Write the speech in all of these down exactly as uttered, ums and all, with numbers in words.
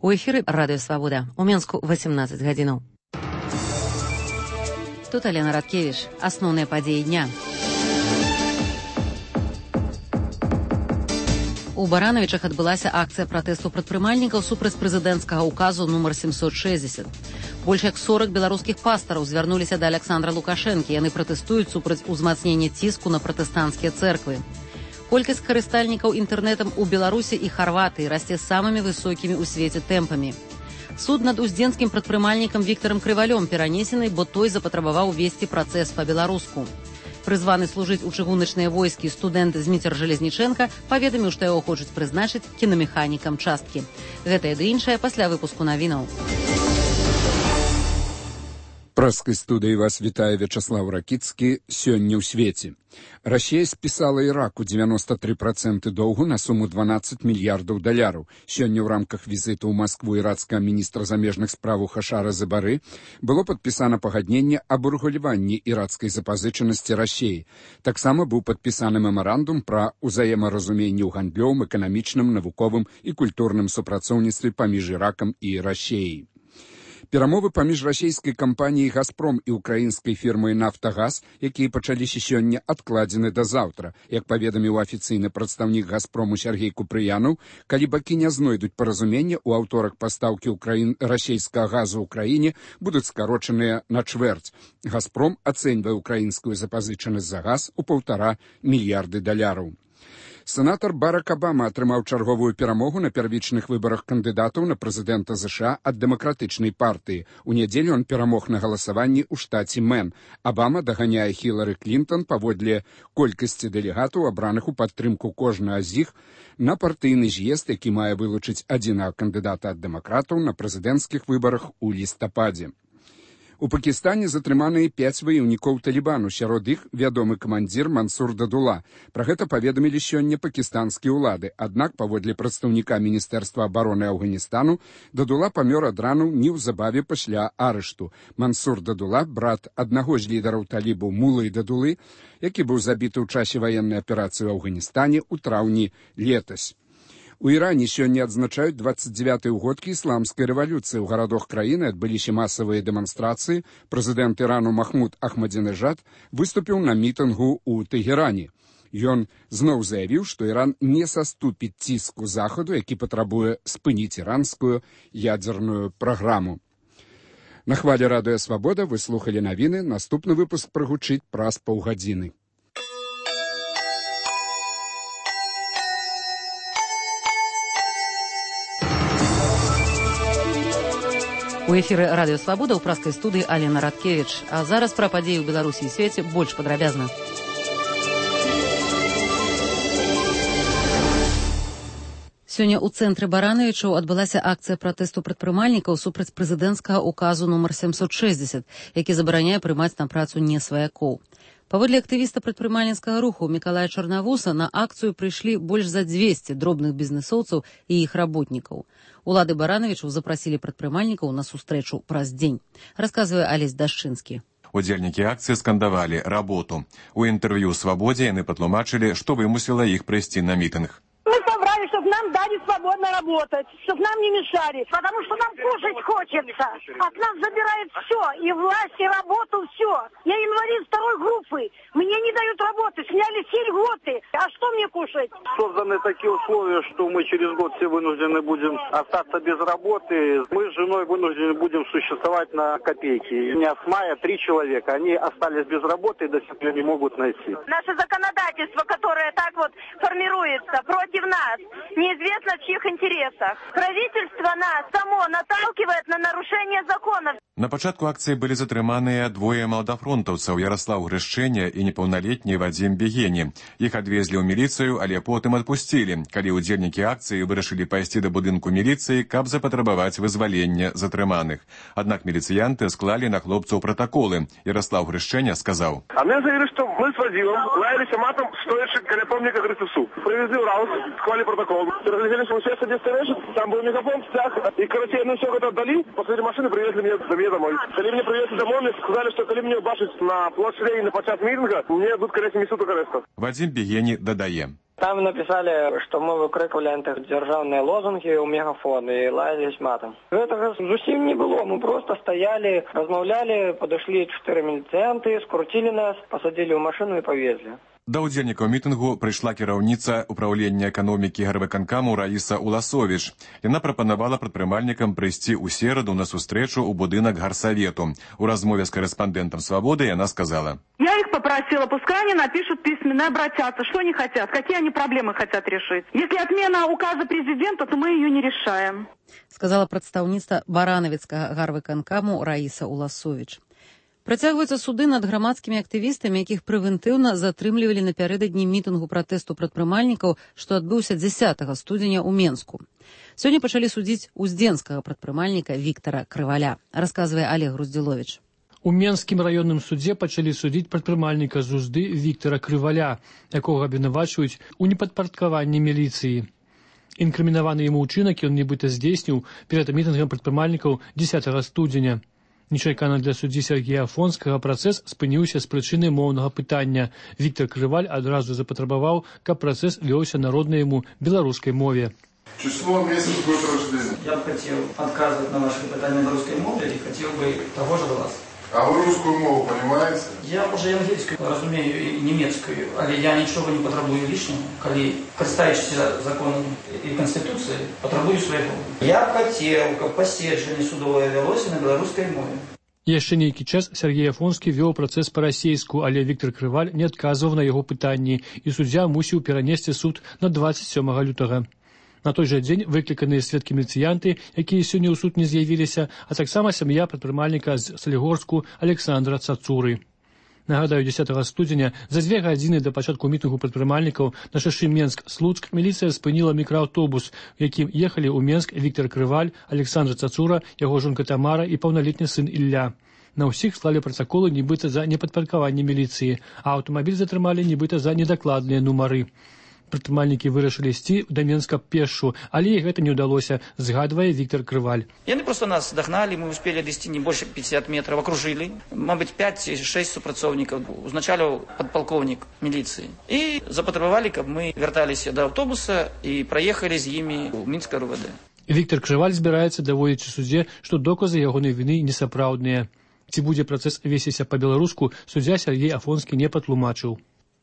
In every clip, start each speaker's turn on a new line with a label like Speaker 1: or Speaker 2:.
Speaker 1: У эфіры Радыё Свабода. У Менску восемнадцать гадзінаў. Тут Алена Радкевіч. Асноўныя падзеі дня. У Баранавічах адбылася акцыя пратэсту прадпрымальнікаў супраць прэзідэнцкага указу нумар семьсот шестьдесят. Больш як сорок беларускіх пастараў звярнуліся да Аляксандра Лукашэнкі. Яны пратэстуюць супраць узмацнення ціску на пратэстанцкія цэрквы. Колькасць карыстальнікаў інтэрнэтам у Беларусі і Харватыі расце самымі высокімі ў свеце тэмпамі. Суд над уздзенскім прадпрымальнікам Віктарам Крывалём перанесены, бо той запатрабаваў весці працэс па-беларуску. Прызваны служыць у чыгуначныя войскі студэнт Зміцер Жалезнічэнка паведаміў, што яго хочуць прызначыць кінамеханікам часткі. Гэтае ды іншае пасля выпуску навінаў.
Speaker 2: Праскай студыі вас вітае Вячаслав Ракіцкі. Сёння ў свеце. Расія спісала Іраку девяносто три процента доўгу на суму дванаццаць мільярдаў даляраў. Сёння ў рамках візіту ў Маскву ірацкага міністра замежных спраў Хашара Забары было падпісана пагадненне аб урэгуляванні ірацкай запазычанасці Расіі. Таксама быў падпісаны мемарандум пра ўзаемаразуменне ў гандлёвым, эканамічным, навуковым і культурным супрацоўніцтве паміж Іракам і Расіяй. Перамовы паміж расійскай кампаніяй «Газпром» і украінскай фірмай «Нафтагаз», якія пачаліся сёння, адкладзены да заўтра. Як паведаміў афіцыйны прадстаўнік «Газпрому» Сергей Купрыянаў, калі бакі не знойдуць паразумення, у аўторак пастаўкі ўкраін... расійскага газу ў краіне будуць скарочаныя на чвэрць. «Газпром» ацэньвае украінскую запазычанасць за газ у паўтара мільярды даляраў. Сенатар Барак Абама атрымаў чарговую перамогу на первічных выбарах кандыдатаў на прэзідэнта ЗША ад дэмакратычнай партыі. У нядзелю ён перамог на галасаванні ў штаце Мэн. Абама даганяе Хілары Клінтон паводле колькасці дэлегатаў, абраных у падтрымку кожнага з іх, на партыйны з'езд, які мае вылучыць адзінага кандыдата ад дэмакратаў на прэзідэнцкіх выбарах у лістападзе. У Пакістане затрыманыя пяць ваяўнікоў Талібану, сярод іх вядомы камандзір Мансур Дадула. Пра гэта паведамілі сёння пакістанскія ўлады. Аднак, паводле прадстаўніка Міністэрства абароны Афганістану, Дадула памёр ад рану неўзабаве пасля арышту. Мансур Дадула, брат аднаго з лідараў талібу Мулы Дадулы, які быў забіты ў часе ваеннай аперацыі ў Афганістане ў траўні летась. У Іране сёння адзначаюць дваццаць дзевятыя ўгодкі ісламскай рэвалюцыі. У гарадах краіны адбыліся масавыя дэманстрацыі. Прэзідэнт Ірану Махмуд Ахмадзінежад выступіў на мітынгу ў Тэгеране. Ён зноў заявіў, што Іран не саступіць ціску захаду, які патрабуе спыніць іранскую ядзерную праграму. На хвалі Радыё Свабода вы слухалі навіны. Наступны выпуск прагучыць праз паўгадзіны.
Speaker 1: У эфіры Радыё Свабода ў праскай студыі Алена Радкевіч. А зараз пра падзеі ў Беларусі і свеце больш падрабязна. Сёння ў цэнтры Баранавічаў адбылася акцыя пратэсту прадпрымальнікаў супраць прэзідэнцкага указу нумар семьсот шестьдесят, які забараняе прымаць на працу несваякоў. Паводле актывіста прадпрымальніцкага руху Мікалая Чарнавуса на акцыю прыйшлі больш за дзвесце дробных бізнэсоўцаў і іх работнікаў. Улады Баранавічаў запрасілі прадпрымальнікаў на сустрэчу праз дзень, расказвае Алесь Дашчынскі.
Speaker 3: Удзельнікі акцыі скандавалі работу. У інтэрв'ю «Свабодзе» яны патлумачылі, што вымусіла іх прыйсці на мітынг.
Speaker 4: Мы собрались, чтобы нам дали свободно работать, чтобы нам не мешали, потому что нам кушать хочется. От нас забирают все, и власть, и работу, все. Я инвалид второй группы, мне не дают работы, сняли все льготы. А что мне кушать?
Speaker 5: Созданы такие условия, что мы через год все вынуждены будем остаться без работы. Мы с женой вынуждены будем существовать на копейки. У меня с мая три человека, они остались без работы и до сих пор не могут найти.
Speaker 4: Наше законодательство, которое так вот формируется против нас, неизвестно в чьих интересах. Правительство нас само наталкивает на нарушение законов.
Speaker 3: На пачатку акцыі былі затрыманыя двое маладафронтаўцаў Яраслаў Грышчэня і непаўналетні Вадзім Бегені. Іх адвезлі ў міліцыю, але потым адпусцілі, калі ўдзельнікі акцыі вырашылі пайсці да будынку міліцыі, каб запатрабаваць вызвалення затрыманых. Аднак міліцыянты склалі на хлопцаў пратаколы. Яраслаў Грышчэня сказаў:
Speaker 6: А мне заявили, что мы с Вадимом лаялись матом, стоящим каля помника Грицевцу. Привезли в Раус, склали протокол. Разглядели, что мы сейчас садимся решит, там был мегафон, стяг, и, короче, ну все это отдали, после машины привезли меня до меня домой. Когда меня привезли домой, мне сказали, что когда меня бачать на площади на початку митинга, мне идут, короче, несут ареста.
Speaker 3: Вадзім Бегені дадае.
Speaker 7: Там написали, что мы выкрикивали антидержавные лозунги у мегафона и лаялись матом. Этого зовсім не было. Мы просто стояли, размовляли, подошли четыре милицианты, скрутили нас, посадили в машину и повезли.
Speaker 3: Да ўдзельнікаў мітынгу прыйшла кіраўніца ўпраўлення эканомікі гарвыканкаму Раіса Уласовіч. Яна прапанавала прадпрымальнікам прыйсці ў сераду на сустрэчу ў будынак гарсавету. У размове з корэспандэнтам «Свободы» яна сказала:
Speaker 8: «Я их попросила, пускай они напишут письменно, обратятся, что они хотят, какие они проблемы хотят решить. Если отмена указа президента, то мы ее не решаем»,
Speaker 1: сказала прадстаўніца баранавіцкага гарвыканкаму Раіса Уласовіч. Працягваюцца суды над грамадскімі актывістамі, якіх прэвентыўна затрымлівалі напярэдадні мітынгу пратэсту прадпрымальнікаў, што адбыўся дзесятага студзеня ў Менску. Сёння пачалі судзіць уздзенскага прадпрымальніка Віктара Крываля, расказвае Олег Груздзіловіч.
Speaker 9: У Менскім раённым судзе пачалі судзіць прадпрымальніка з Узды Віктара Крываля, якога абвінавачваюць у непадпарадкаванні міліцыі. Інкрымінаваны яму ўчынак ён нібыта здзейсніў перад мітынгам прадпрымальнікаў дзесятага студзеня. Нечакана для суддзі Сергея Афонскага працэс спыніўся з прычыны моўнага пытання. Віктар Крываль адразу запатрабаваў, каб працэс вёўся на роднай яму беларускай мове.
Speaker 10: Число, месяц, год рождения.
Speaker 11: Я бы хотел отказывать на ваши питания на русской мове и хотел бы того же вас.
Speaker 10: А вы русскую мову понимаете?
Speaker 11: Я уже английскую разумею и немецкую, але я ничего не потребую лишнего, коли користаючись законом и конституцией, потребую своего. Я бы хотел, как поседжанне судовое велось на белорусской мове.
Speaker 9: Яшчэ нейкі час Сергей Афонскі вёў працэс па-расейску, але Віктар Крываль не адказваў на яго пытанні, і суддзя мусіў перанесці суд на дваццаць сёмага лютага. На той жа дзень выкліканыя сведкі-міліцыянты, якія сёння ў суд не з'явіліся, а таксама сям'я прадпрымальніка з Салігорску Александра Цацуры. Нагадаю, дзесятага студзеня за дзве гадзіны да пачатку мітынгу прадпрымальнікаў на шашы Менск-Слуцк міліцыя спыніла мікрааўтобус, у якім ехалі ў Менск Віктар Крываль, Александр Цацура, яго жонка Тамара і паўналетні сын Ілля. На ўсіх склалі пратаколы нібыта за непадпарадкаванне міліцыі, а аўтамабіль затрымалі нібыта за недакладныя нумары. Прадпрымальнікі вырашылі ісці да Менска пешшу, але і гэта не ўдалося, згадвае Віктар Крываль.
Speaker 11: Яны просто нас догнали, мы успели дойти не больше пятьдесят метров, окружили. Может быть, пять-шесть супрацоўнікаў, узначаліў падпалкоўнік міліцыі. І запатрабавалі, каб мы вярталіся да аўтобуса і праехалі з імі ў Мінскае эр вэ дэ.
Speaker 9: Віктар Крываль збіраецца даводзіць у судзе, што доказы ягонай віны несапраўдныя. Ці будзе працэс весціся па-беларуску, суддзя Сергей Афонскі не патлумачыў.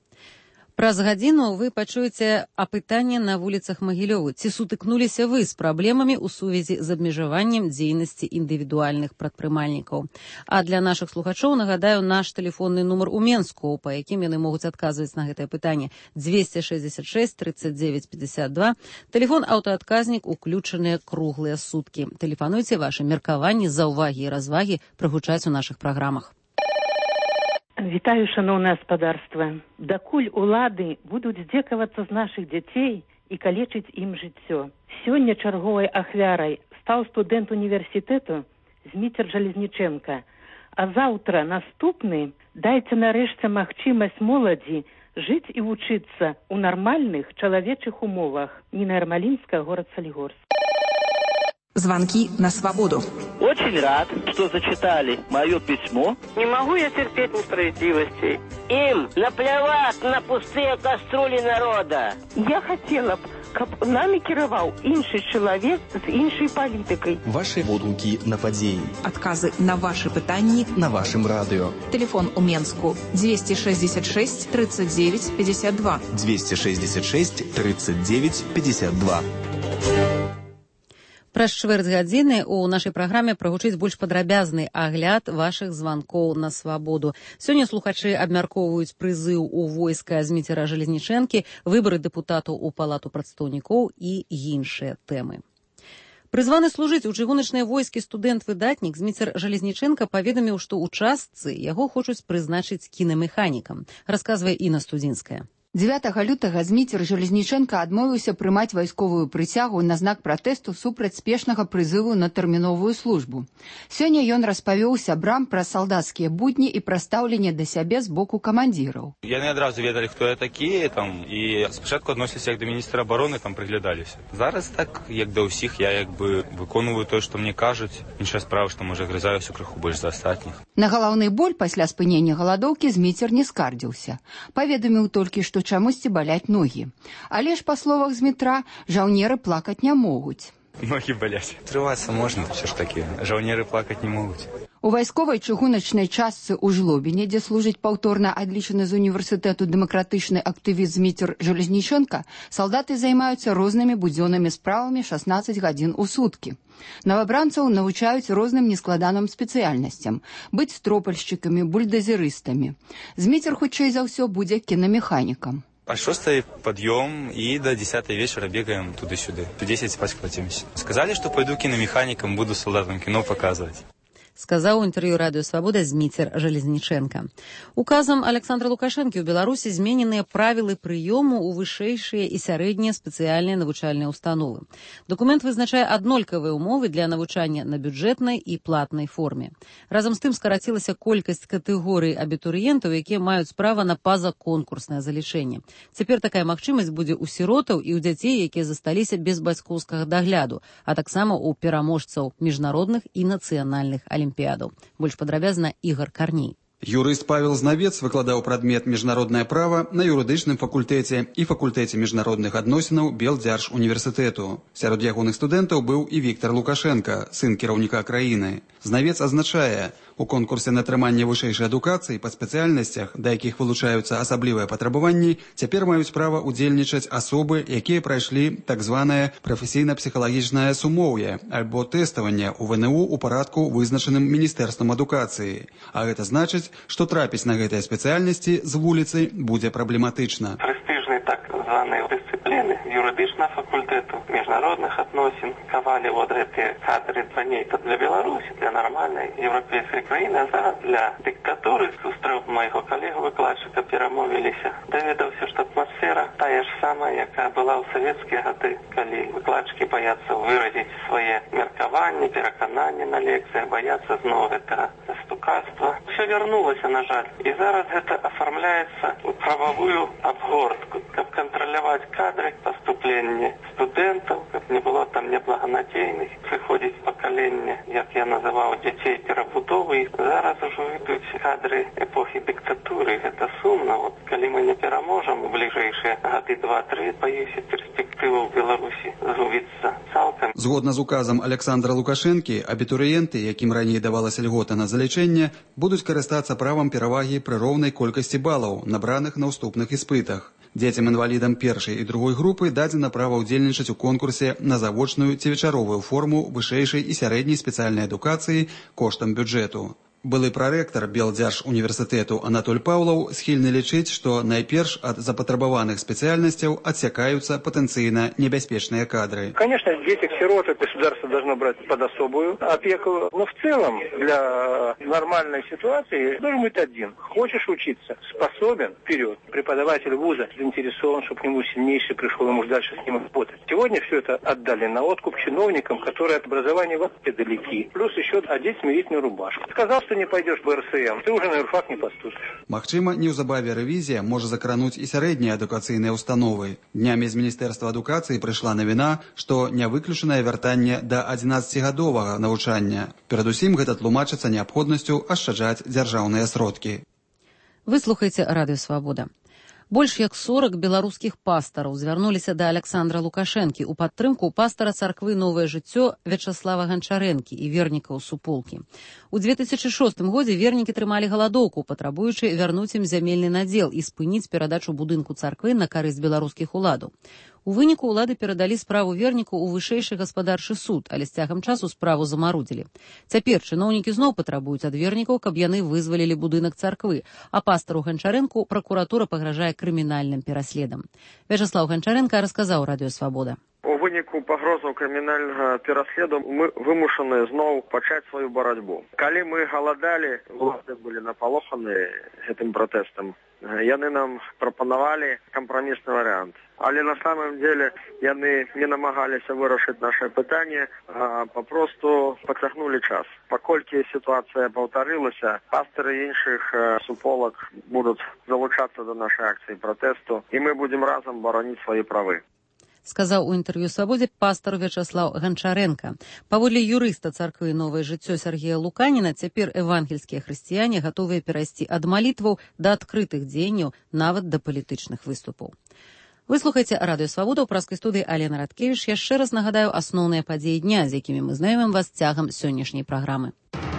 Speaker 1: Праз гадзіну вы пачуеце апытанне на вуліцах Магілёву. Ці сутыкнуліся вы з праблемамі ў сувязі з абмежаваннем дзейнасці індывідуальных прадпрымальнікаў? А для нашых слухачоў нагадаю наш тэлефонны нумар у Менску, па якім яны могуць адказваць на гэтае пытанне дзвесце шэсцьдзесят шэсць тридцать девять пятьдесят два. Тэлефон аўтаадказнік уключаныя круглыя суткі. Тэлефануйце, вашы меркаванні, заўвагі і развагі прагучаць у нашых праграмах.
Speaker 12: Вітаю, шановне гаспадарства. Дакуль улады будуць здзекавацца з нашых дзяцей і калечыць ім жыццё. Сёння чарговай ахвярай стаў студэнт універсітэту Зміцер Жалезніченка. А заўтра наступны дайце нарэшце магчымасць моладзі жыць і вучыцца ў нармальных чалавечых умовах. Ніна Ярмалінская, город Солигорск.
Speaker 13: Звонки на свободу.
Speaker 14: Очень рад, что зачитали мое письмо.
Speaker 15: Не могу я терпеть несправедливости.
Speaker 16: Им наплевать на пустые кастрюли народа.
Speaker 15: Я хотела б, каб нами кіраваў іншы чалавек з іншай палітыкай.
Speaker 17: Ваши водгукі на падзеі.
Speaker 13: Адказы на ваши пытанні
Speaker 17: на вашым радыё.
Speaker 13: Телефон у Менску двести шестьдесят шесть тридцать девять пятьдесят два.
Speaker 17: двести шестьдесят шесть тридцать девять пятьдесят два.
Speaker 1: Праз чвэрць гадзіны у нашай праграме прагучыць больш падрабязны агляд вашых званкоў на свабоду. Сёння слухачы абмяркоўваюць прызыў у войска Зміцера Жалезнічэнкі, выбары дэпутатаў у палату прадстаўнікоў і іншыя тэмы. Прызваны служыць у чыгуначныя войскі студэнт-выдатнік Зміцер Жалезнічэнка паведаміў, што ў частцы яго хочуць прызначыць кінамеханікам, расказвае Інна Студзінская.
Speaker 18: дзевятага лютага Зміцер Жалезнічэнка адмовіўся прымаць вайсковую прысягу на знак пратэсту супраць спешнага прызыву на тэрміновую службу. Сёння ён распавёў сябрам пра салдацкія будні і пра стаўленне да сябе з боку камандзіраў.
Speaker 19: Яны адразу ведалі, хто я такі, там, і спачатку адносіліся як да міністра абароны, там прыглядаліся. Зараз так, як да ўсіх, я як бы выконваю тое, што мне кажуць. Іншая справа, што, можа, грызаюся крыху больш за астатніх.
Speaker 18: На галаўны боль пасля спынення галадоўкі Зміцер не скардзіўся. Паведаміў толькі, што што чамусьці баляць ногі. Але ж, па словах з метра, жаўнеры плакаць не могуць.
Speaker 19: Ноги болят. Трывацца можна, все ж таки. Жаўнеры плакаць не могуць.
Speaker 18: У вайсковай чыгуначнай частцы ў Жлобіне, дзе служыць паўторна адлічаны з універсітэту дэмакратычны актывіст Зміцер Жалезніченка, салдаты займаюцца рознымі будзённымі справамі шаснаццаць гадзін у суткі. Новабранцаў навучаюць розным нескладаным спецыяльнасцям, быць стропальшчыкамі, бульдазерыстамі. Зміцер, хутчэй за ўсё, будзе кінамеханікам.
Speaker 19: А шостой подъем и до десятой вечера бегаем туда-сюда. В десять спать хватимся. Сказали, что пойду киномехаником, буду солдатам кино показывать.
Speaker 1: Сказаў у інтэрв'ю радыё «Свабода» Зміцер Жалезніченка. Указам Александра Лукашэнкі ў Беларусі змененыя правілы прыёму ў вышэйшыя і сярэднія спецыяльныя навучальныя ўстановы. Дакумент вызначае аднолькавыя ўмовы для навучання на бюджэтнай і платнай форме. Разам з тым скарацілася колькасць катэгорый абітурыентаў, якія маюць права на пазаконкурснае залічэнне. Цяпер такая магчымасць будзе ў сіротаў і ў дзяцей, якія засталіся без бацькоўскага дагляду, а таксама ў пераможцаў міжнародных і нацыянальных алімпіядаў. Больш падрабязна Ігор Карней.
Speaker 20: Юрыст Павел Знавец выкладаў прадмет міжнароднае права на юрыдычным факультэце і факультэце міжнародных адносінаў Белдзяржуніверсітэту. Сярод ягоных студэнтаў быў і Віктор Лукашенка, сын кіраўніка краіны. Знавец азначае, у конкурсе на атрыманне вышэйшай адукацыі па спецыяльнасцях, да якіх вылучаюцца асаблівыя патрабаванні, цяпер маюць права ўдзельнічаць асобы, якія прайшлі так званае прафесійна-псіхалагічнае сумоўе альбо тэставанне ў ВНУ ў парадку, вызначаным Міністэрствам адукацыі. А гэта значыць, што трапіць на гэтыя спецыяльнасці з вуліцы будзе праблематычна.
Speaker 21: Прэстыжныя так званыя дысцыпліны юрыдычнага факультэту, міжнародных адносін кавалі вот гэтыя кадры дзванейка для Беларусі, для нармальнай еўрапейскай краіны, а зараз для дыктатуры. Сустрэў майго калегу-выкладчыка, перамовіліся. Даведаўся, што атмасфера тая ж самая, якая была ў савецкія гады, калі выкладчыкі баяцца выразіць свае меркаванні, перакананні на лекцыях, баяцца зноў гэтага стукацтва. Все вернулася, на жаль. І зараз гэта афармляецца ў прававую абгортку, каб кантраляваць кадры паступлення студэнтаў, каб не было там неблаганадзейных. Прыходзіць пакаленне, як я называў, дзяцей перабудовы. Зараз ужо ідуць кадры эпохі дыктатуры. Гэта сумна. Вот, калі мы не пераможам у бліжэйшыя гады два-тры, баюся, перспектыва ў Беларусі згубіцца цалкам.
Speaker 20: Згодна з указам Александра Лукашэнкі, абітурыенты, якім раней давалася льгота на залічэнне, будуць карыстацца правам перавагі пры роўнай колькасці балаў, набраных на ўступных іспытах. Дзецям-інвалідам першай і другой групы дадзена права ўдзельнічаць у конкурсе на завочную ці вечаровую форму вышэйшай і сярэдняй спецыяльнай адукацыі коштам бюджэту. Былы прарэктар Белдзяржуніверсітэту Анатоль Паўлаў схільны лічыць, што найперш ад запатрабаваных спецыяльнасцяў адсякаюцца патэнцыйна небяспечныя кадры.
Speaker 22: Конечно, детей-сирот государство должно брать под особую опеку, но в целом для нормальной ситуации должен быть один. Хочешь учиться, способен, вперед. Преподаватель вуза заинтересован, чтобы к нему сильнейший пришел, ему дальше с ним работать. Сегодня все это отдали на откуп чиновникам, которые от образования вообще далеки. Плюс еще одеть смирительную рубашку. Сказал, что не пойдешь в РСМ, ты уже на юрфак не поступишь.
Speaker 20: Магчыма, неўзабаве рэвізія можа закрануць і сярэднія адукацыйныя ўстановы. Днямі з Міністэрства адукацыі прыйшла навіна, што не выключанае вяртанне да адзінаццацігадовага навучання. Перадусім гэта тлумачыцца неабходнасцю ашчаджаць дзяржаўныя сродкі.
Speaker 1: Вы слухаеце радыё «Свабода». Больш як сорак беларускіх пастараў звярнуліся да Александра Лукашэнкі ў падтрымку пастара царквы «Новае жыццё» Вячаслава Ганчарэнкі і вернікаў суполкі. У две тысячы шостым годзе вернікі трымалі галадоўку, патрабуючы вярнуць ім зямельны надзел і спыніць перадачу будынку царквы на карысць беларускіх уладаў. У выніку ўлады перадалі справу верніку ў вышэйшы гаспадарчы суд, але з цягам часу справу замарудзілі. Цяпер чыноўнікі зноў патрабуюць ад вернікаў, каб яны вызвалілі будынак царквы, а пастару Ганчарэнку пракуратура пагражае крымінальным пераследам. Вячаслав Ганчарэнка расказаў радыё «Свабода».
Speaker 23: У выніку пагрозаў крымінальнага пераследу мы вымушаны зноў пачаць сваю барацьбу. Калі мы галадалі, улады былі напалоханы гэтым пратэстам. Яны нам прапанавалі кампрамісны варыянт. Але на самом деле яны не намагаліся вырашыць наше пытанне, а папросту пацягнулі час. Паколькі сітуацыя паўтарылася, пастыры іншых суполак будуць залучацца да нашай акцыі пратэсту, і мы будзем разам бараніць свае правы.
Speaker 1: сказаў у інтэрв'ю «Свабодзе» пастор Вячаслаў Ганчаренка. Паводле юрыста царквы «Новае жыццё» Сергея Луканіна, цяпер евангельскія хрысціяне гатовыя перайсці ад малітваў да адкрытых дзеянняў, нават да палітычных выступаў. Вы слухаеце радыё «Свабода», ў праскай студыі Алена Радкевіч. Яшчэ раз нагадаю асноўныя падзеі дня, з якімі мы знаёмім вас цягам сённяшняй праграмы.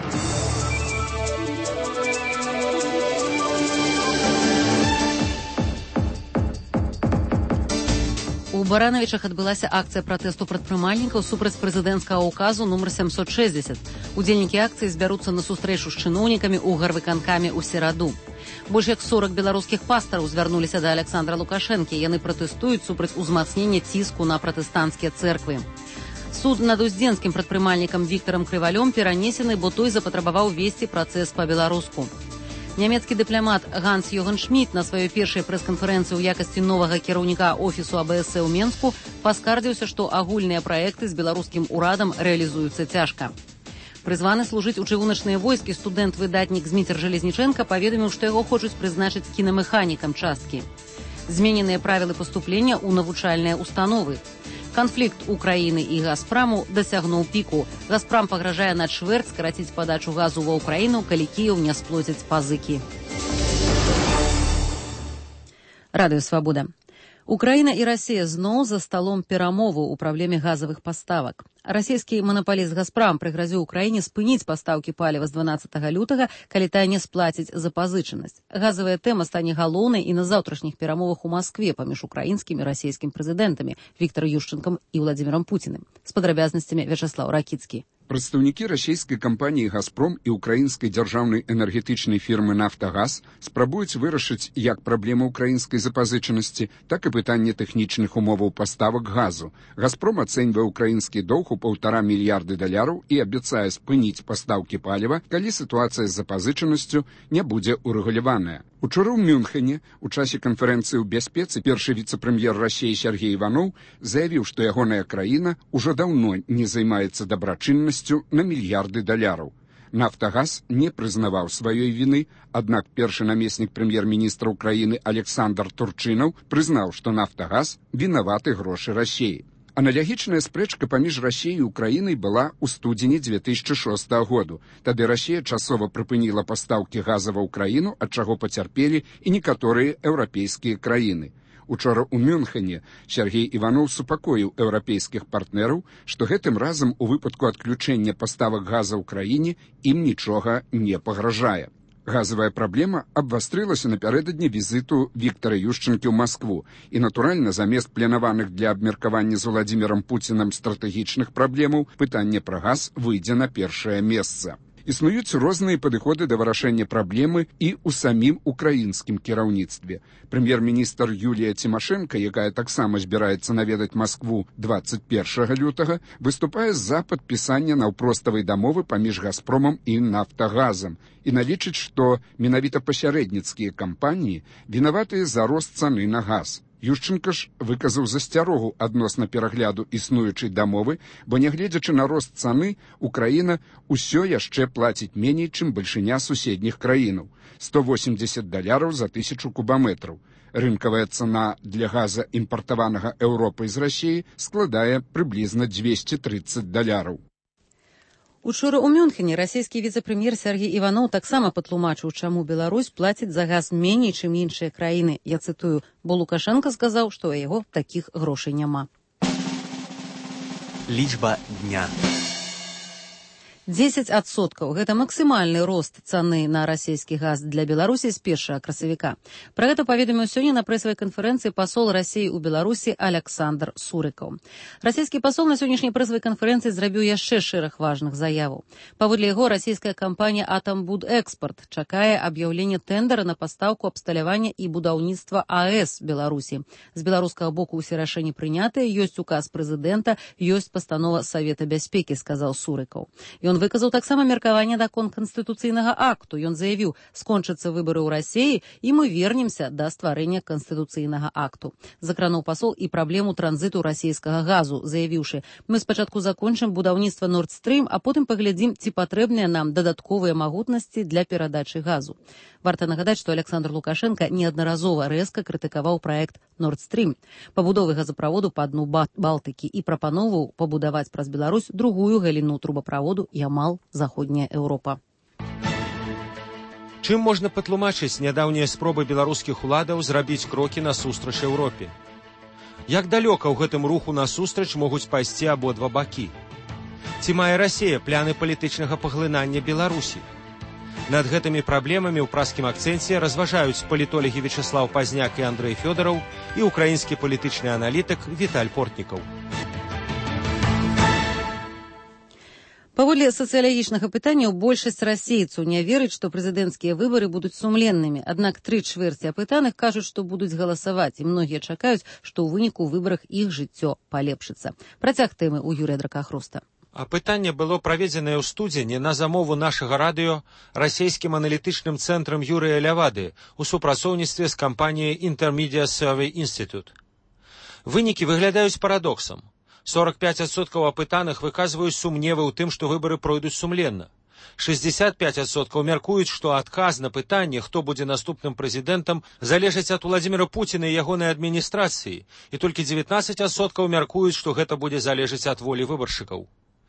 Speaker 1: У Баранавічах адбылася акцыя пратэсту прадпрымальнікаў супраць прэзідэнцкага ўказу нумар сямсот шэсцьдзесят. Удзельнікі акцыі збяруцца на сустрэчу з чыноўнікамі ў гарвыканкаме ў сераду. Больш як сорак беларускіх пастараў звярнуліся да Александра Лукашэнкі. Яны пратэстуюць супраць узмацнення ціску на пратэстанцкія цэрквы. Суд над уздзенскім прадпрымальнікам Віктарам Крывалём перанесены, бо той запатрабаваў весці працэс па-беларуску. Нямецкі дыпламат Ганс Йоган Шмідт на сваёй першай прэс-канферэнцыі ў якасці новага кіраўніка офісу А Б С Э ў Менску паскардзіўся, што агульныя праекты з беларускім урадам рэалізуюцца цяжка. Прызваны служыць у чыгуначныя войскі студэнт-выдатнік Зміцер Жалезнічэнка паведаміў, што яго хочуць прызначыць кінамеханікам часткі. Змененыя правілы паступлення ў навучальныя установы. Канфлікт Украіны і «Газпраму» дасягнуў піку. «Газпрам» пагражае на чвэрць скараціць падачу газу ва ўкраіну, калі Кіеў не сплоціць пазыкі. Радыё «Свабода». Украіна і Расія зноў за сталом перамоваў у праблеме газавых паставак. Расійскі манапаліст «Газпрам» прыгразіў Украіне спыніць пастаўкі паліва з дванаццатага лютага, калі тая не сплаціць запазычанасць. Газавая тэма стане галоўнай і на заўтрашніх перамовах у Маскве паміж украінскім і расійскім прэзідэнтамі Віктарам Юшчэнкам і Владзімірам Пуціным. З падрабязнасцямі Вячаслаў Ракіцкі.
Speaker 2: Прадстаўнікі расійскай кампаніі «Газпром» і украінскай дзяржаўнай энергетычнай фірмы «Нафтагаз» спрабуюць вырашыць як праблему украінскай запазычанасці, так і пытанне тэхнічных умоваў паставак газу. «Газпром» ацэньвае украінскі доўг у паўтара мільярды даляраў і абяцае спыніць пастаўкі паліва, калі сітуацыя з запазычанасцю не будзе урэгуляваная. Учора ў Мюнхене у часе канферэнцыі ў бяспецы першы віцэ-прэм'ер Расіі Сергей Іваноў заявіў, што ягоная краіна ўжо даўно не займаецца дабрачыннасцю на мільярды даляраў. «Нафтагаз» не прызнаваў сваёй віны, аднак першы намеснік прэм'ер-міністра ўкраіны Александр Турчынаў прызнаў, што «Нафтагаз» вінаваты грошы Расіі. Аналогічная спрэчка паміж Расіяй і Украінай была ў студзені дзве тысячы шостага году. Тады Расія часова прыпыніла пастаўкі газа ва ўкраіну, ад чаго пацярпелі і некаторыя еўрапейскія краіны. Учора ў Мюнхене Сергей Іваноў супакоіў еўрапейскіх партнераў, што гэтым разам у выпадку адключэння паставак газа ў краіне ім нічога не пагражае. Газавая праблема абвастрылася напярэдадні візіту Віктара Юшчэнкі ў Маскву і, натуральна, замест планаваных для абмеркавання з Владзімірам Пуцінам стратэгічных праблемаў, пытанне пра газ выйдзе на першае месца. Існуюць розныя падыходы да вырашэння праблемы і ў самім украінскім кіраўніцтве. Прэм'ер-міністр Юлія Цімашэнка, якая таксама збіраецца наведаць Маскву дваццаць першага лютага, выступае за падпісання наўпроставай дамовы паміж «Газпромам» і «Нафтагазам» і налічыць, што менавіта пасярэдніцкія кампаніі вінаватыя за рост цаны на газ. Юшчэнка ж выказаў засцярогу адносна перагляду існуючай дамовы, бо нягледзячы на рост цаны, Украіна ўсё яшчэ плаціць меней, чым бальшыня суседніх краінаў – сто восемьдесят даляраў за тысячу кубаметраў. Рынкавая цана для газа, імпартаванага Еўропай з Расіі, складае прыблізна дзвесце трыццаць даляраў.
Speaker 1: Учора ў Мюнхене расійскі віцэ-прэм'ер Сергей Іваноў таксама патлумачыў, чаму Беларусь плаціць за газ меней, чым іншыя краіны. Я цытую, бо Лукашенко сказаў, што у яго такіх грошай няма.
Speaker 17: Лічба дня.
Speaker 1: дзесяць адсоткаў – гэта максімальны рост цаны на расійскі газ для Беларусі з першага красавіка. Пра гэта паведаміў сёння на прэсавай канферэнцыі пасол Расіі ў Беларусі Александр Сурыкаў. Расійскі пасол на сённяшняй прэсавай канферэнцыі зрабіў яшчэ шэраг важных заяваў. Паводле яго, расійская кампанія «Атамбудэкспарт» чакае аб'яўлення тэндара на пастаўку абсталявання і будаўніцтва А Э С Беларусі. З беларускага боку ўсе рашэнні прынятыя, ёсць указ прэзідэнта, ёсць пастанова Савета бяспекі, сказаў Сурыкаў. Ён выказаў таксама меркаванне даконт канстытуцыйнага акту. Ён заявіў, скончацца выбары ў Расіі, і мы вернемся да стварэння канстытуцыйнага акту. Закрануў пасол і праблему транзіту расійскага газу, заявіўшы, мы спачатку закончым будаўніцтва Nord Stream, а потым паглядзім, ці патрэбныя нам дадатковыя магутнасці для перадачы газу. Варта нагадаць, што Александр Лукашенко неаднаразова рэзка крытыкаваў праект Nord Stream, пабудовы газаправоду па дну Балтыкі і прапановаў пабудаваць праз Беларусь другую галіну трубаправоду Ямал-Заходняя Еўропа.
Speaker 4: Чым можна патлумачыць нядаўнія спробы беларускіх уладаў зрабіць крокі насустрач Еўропе? Як далёка ў гэтым руху насустрач могуць пайсці абодва бакі? Ці мае Расія пляны палітычнага паглынання Беларусі? Над гэтымі праблемамі ў праскім акцэнце разважаюць палітолагі Вячеслав Пазняк і Андрэй Фёдараў і украінскі палітычны аналітык Віталь Портнікаў.
Speaker 1: Паводле сацыялагічнага пытання, большасць расейцаў не верыць, што прэзідэнцкія выбары будуць сумленнымі. Аднак тры чвэрці апытаных кажуць, што будуць галасаваць, і многія чакаюць, што ў выніку ў выбарах іх жыццё палепшыцца. Працяг тэмы ў Юрыя Дракахруста.
Speaker 4: Апытанне было праведзенае ў студзені на замову нашага радыё расійскім аналітычным цэнтрам Юрыя Лявады у супрацоўніцтве з кампаніяй Intermedia Survey Institute. Вынікі выглядаюць парадоксам. сорок пять адсоткаў апытаных выказваюць сумневы ў тым, што выбары пройдуць сумленна. шестьдесят пять адсоткаў мяркуюць, што адказ на пытанне, хто будзе наступным прэзідэнтам, залежыць ад Уладзіміра Пуціна і ягонай адміністрацыі, і толькі дзевятнаццаць адсоткаў мяркуюць, што гэта будзе залежыць ад волі выбаршчыкаў.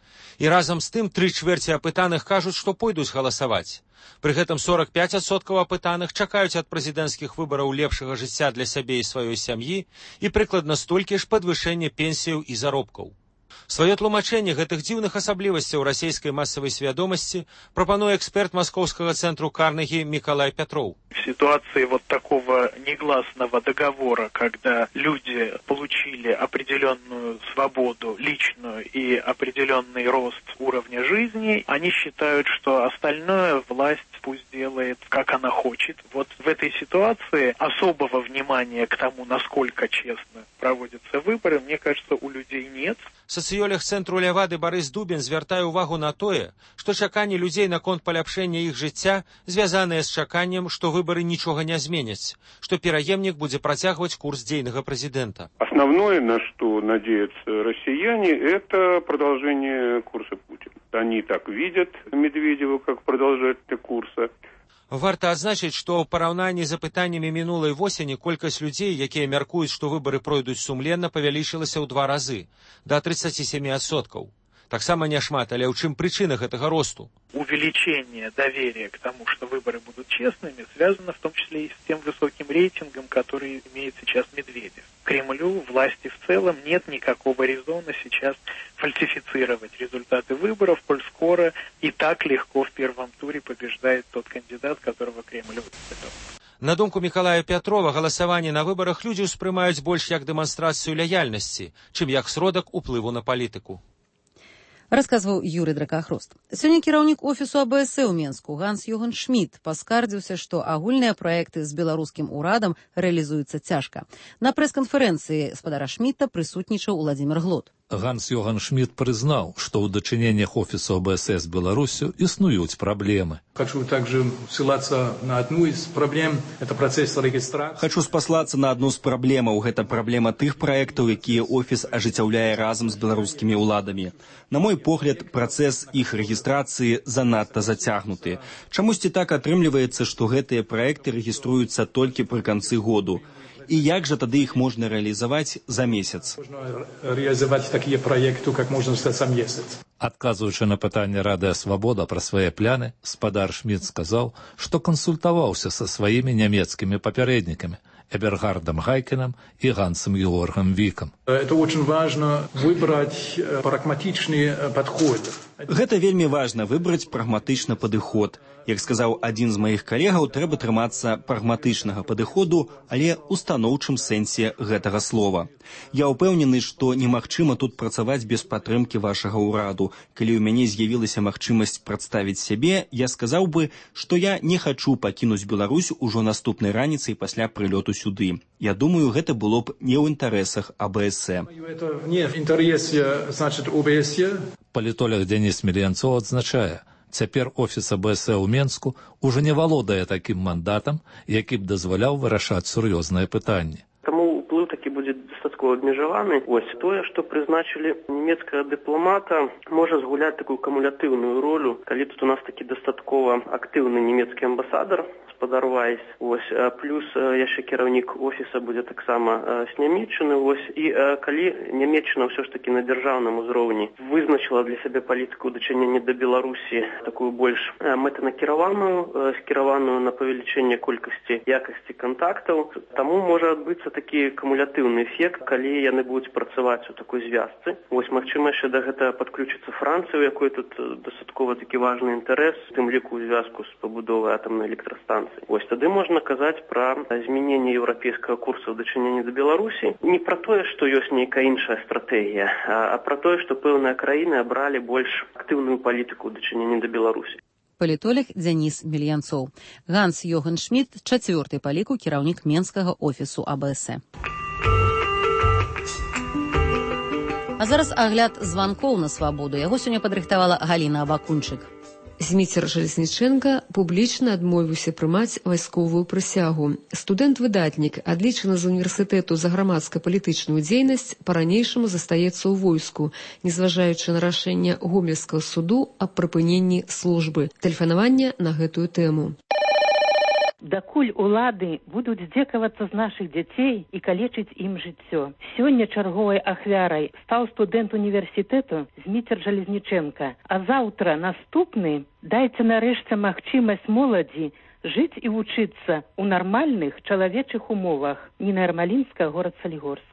Speaker 4: І разам з тым тры чвэрці апытаных кажуць, што пойдуць галасаваць. Пры гэтым сорок пять адсоткаў апытаных чакаюць ад прэзідэнцкіх выбараў лепшага жыцця для сябе і сваёй сям'і і прыкладна столькі ж падвышэння пенсіяў і заробкаў. Сваё тлумачэнне гэтых дзіўных асаблівасцяў расійскай масавай свядомасці прапануе эксперт Маскоўскага цэнтру Карнегі Миколай Петров.
Speaker 5: В ситуации вот такого негласного договора, когда люди получили определенную свободу личную и определенный рост уровня жизни, они считают, что остальное власть пусть делает, как она хочет. Вот в этой ситуации особого внимания к тому, насколько честно проводятся выборы, мне кажется, у людей нет.
Speaker 4: Сацыёлог цэнтру Лявады Барыс Дубін звяртае ўвагу на тое, што чаканні людзей наконт паляпшэння іх жыцця звязаныя з чаканнем, што выбары нічога не зменяць, што пераемнік будзе працягваць курс дзейнага прэзідэнта.
Speaker 6: Основное, на что надеются россияне, это продолжение курса Путина. Они так видят Медведева как продолжателя курса.
Speaker 4: Варта адзначыць, што ў параўнанні з апытаннямі мінулай восені колькасць людзей, якія мяркуюць, што выбары пройдуць сумленна, павялічылася ў два разы, да тридцати семи адсоткаў. Таксама няшмат, але ў чым прычына гэтага росту?
Speaker 5: Увеличение доверия к тому, что выборы будут честными, связано в том числе и с тем высоким рейтингом, который имеет сейчас Медведев. Кремлю, власти в целом нет никакого резона сейчас фальсифицировать результаты выборов, коль скоро и так легко в первом туре побеждает тот кандидат, которого Кремль выставил.
Speaker 4: На думку Миколая Петрова, галасаванне на выбарах людзі ўспрымаюць больш як дэманстрацыю лаяльнасці, чым як сродак уплыву на палітыку.
Speaker 1: Расказваў Юрый Дракахрост. Сёння кіраўнік офісу АБС ў Менску Ганс-Йоган Шмідт паскардзіўся, што агульныя праекты з беларускім урадам рэалізуюцца цяжка. На прэс-канферэнцыі спадара Шмідта прысутнічаў Уладзімір Глот.
Speaker 24: Ганс-Йоган Шмідт прызнаў, што ў дачыненнях офісу АБС з Беларусью існуюць праблемы.
Speaker 25: Хочу также ссылаться на одну из проблем. Это процесс регистрации.
Speaker 17: Хочу спаслаться на одну з праблемаў. Гэта праблема тых праектаў, якія офіс ажыццяўляе разам з беларускімі ўладамі. На мой погляд, працэс іх рэгістрацыі занадта зацягнуты. Чамусьці так атрымліваецца, што гэтыя праекты рэгіструюцца толькі пры канцы году. І як жа тады іх можна рэалізаваць за месяц?
Speaker 25: Можна рэалізаваць такія праекты, як можна за месяц.
Speaker 24: Адказваючы на пытанне Радыё Свабода пра свае пляны, спадар Шмідт сказаў, што кансультаваўся са сваімі нямецкімі папярэднікамі Эбергардом Гайкеном и Гансом Георгом Виком.
Speaker 25: Это очень важно выбрать прагматичный подход.
Speaker 17: Гэта вельмі важна выбраць прагматычны падыход. Як сказаў адзін з маіх калегаў, трэба трымацца прагматычнага падыходу, але ў станоўчым сэнсе гэтага слова. Я ўпэўнены, што немагчыма тут працаваць без падтрымкі вашага ўраду. Калі ў мяне з'явілася магчымасць прадставіць сябе, я сказаў бы, што я не хачу пакінуць Беларусь ужо наступнай раніцай пасля прылёту сюды. Я думаю, гэта было б не ў інтарэсах АБС.
Speaker 25: Это не в інтарэсе, значит, ОБСЕ.
Speaker 24: Палітолог Денис Мельянцоў адзначае, цяпер офіс АБС ў Менску ўжо не валодае такім мандатам, які б дазваляў вырашаць сур'ёзныя пытанні.
Speaker 21: Таму ўплыў такі будзе дастаткова абмежаваны. Ось тое, што прызначылі нямецкага дыпламата, можа згуляць такую кумулятыўную ролю, калі тут у нас такі дастаткова актыўны нямецкі амбасадар з гаспадар Вайс. Вось, плюс яшчэ кіраўнік офіса будзе таксама з Нямецчыны. Вось, і калі Нямецчына ўсё ж такі на дзяржаўным узроўні вызначила для сябе палітыку ў дачыненні да Беларусі такую больш мэтанакіраваную, скіраваную на павелічэнне колькасці якасці кантактаў, таму можа адбыцца такі кумулятыўны эфект, калі яны будуць працаваць у такой звязцы. Вось, магчыма, яшчэ да гэта падключыцца Францыя, у якой тут дастаткова такі важны інтарэс, у тым ліку ў звязку з пабудовай атамнай электрастанцыі. Вось тады можна казаць пра змяненне еўрапейскага курса ў дачыненні да Беларусі. Не пра тое, што ёсць нейкая іншая стратэгія, а пра тое, што пэўныя краіны абралі больш актыўную палітыку ў дачыненні да Беларусі.
Speaker 1: Палітолог Дзяніс Мельянцоў. Ганс Йоган Шмідт, чацвёрты па ліку кіраўнік менскага офісу А Б С Э. А зараз агляд званкоў на свабоду. Яго сёння падрыхтавала Галіна Абакунчык.
Speaker 3: Зміцер Жалезнічэнка публічна адмовіўся прымаць вайсковую прысягу. Студэнт-выдатнік, адлічаны з універсітэту за грамадска-палітычную дзейнасць, па-ранейшаму застаецца ў войску, незважаючы на рашэнне гомельскага суду аб прыпыненні службы. Тэлефанаванне на гэтую тэму.
Speaker 12: Дакуль улады будуць здзекавацца з нашых дзяцей і калечыць ім жыццё. Сёння чарговай ахвярай стаў студэнт універсітэту Зміцер Жалезнічэнка. А заўтра наступны дайце нарэшце магчымасць моладзі жыць і вучыцца ў нармальных чалавечых умовах. Ніна Ярмалінская, горад Салігорск.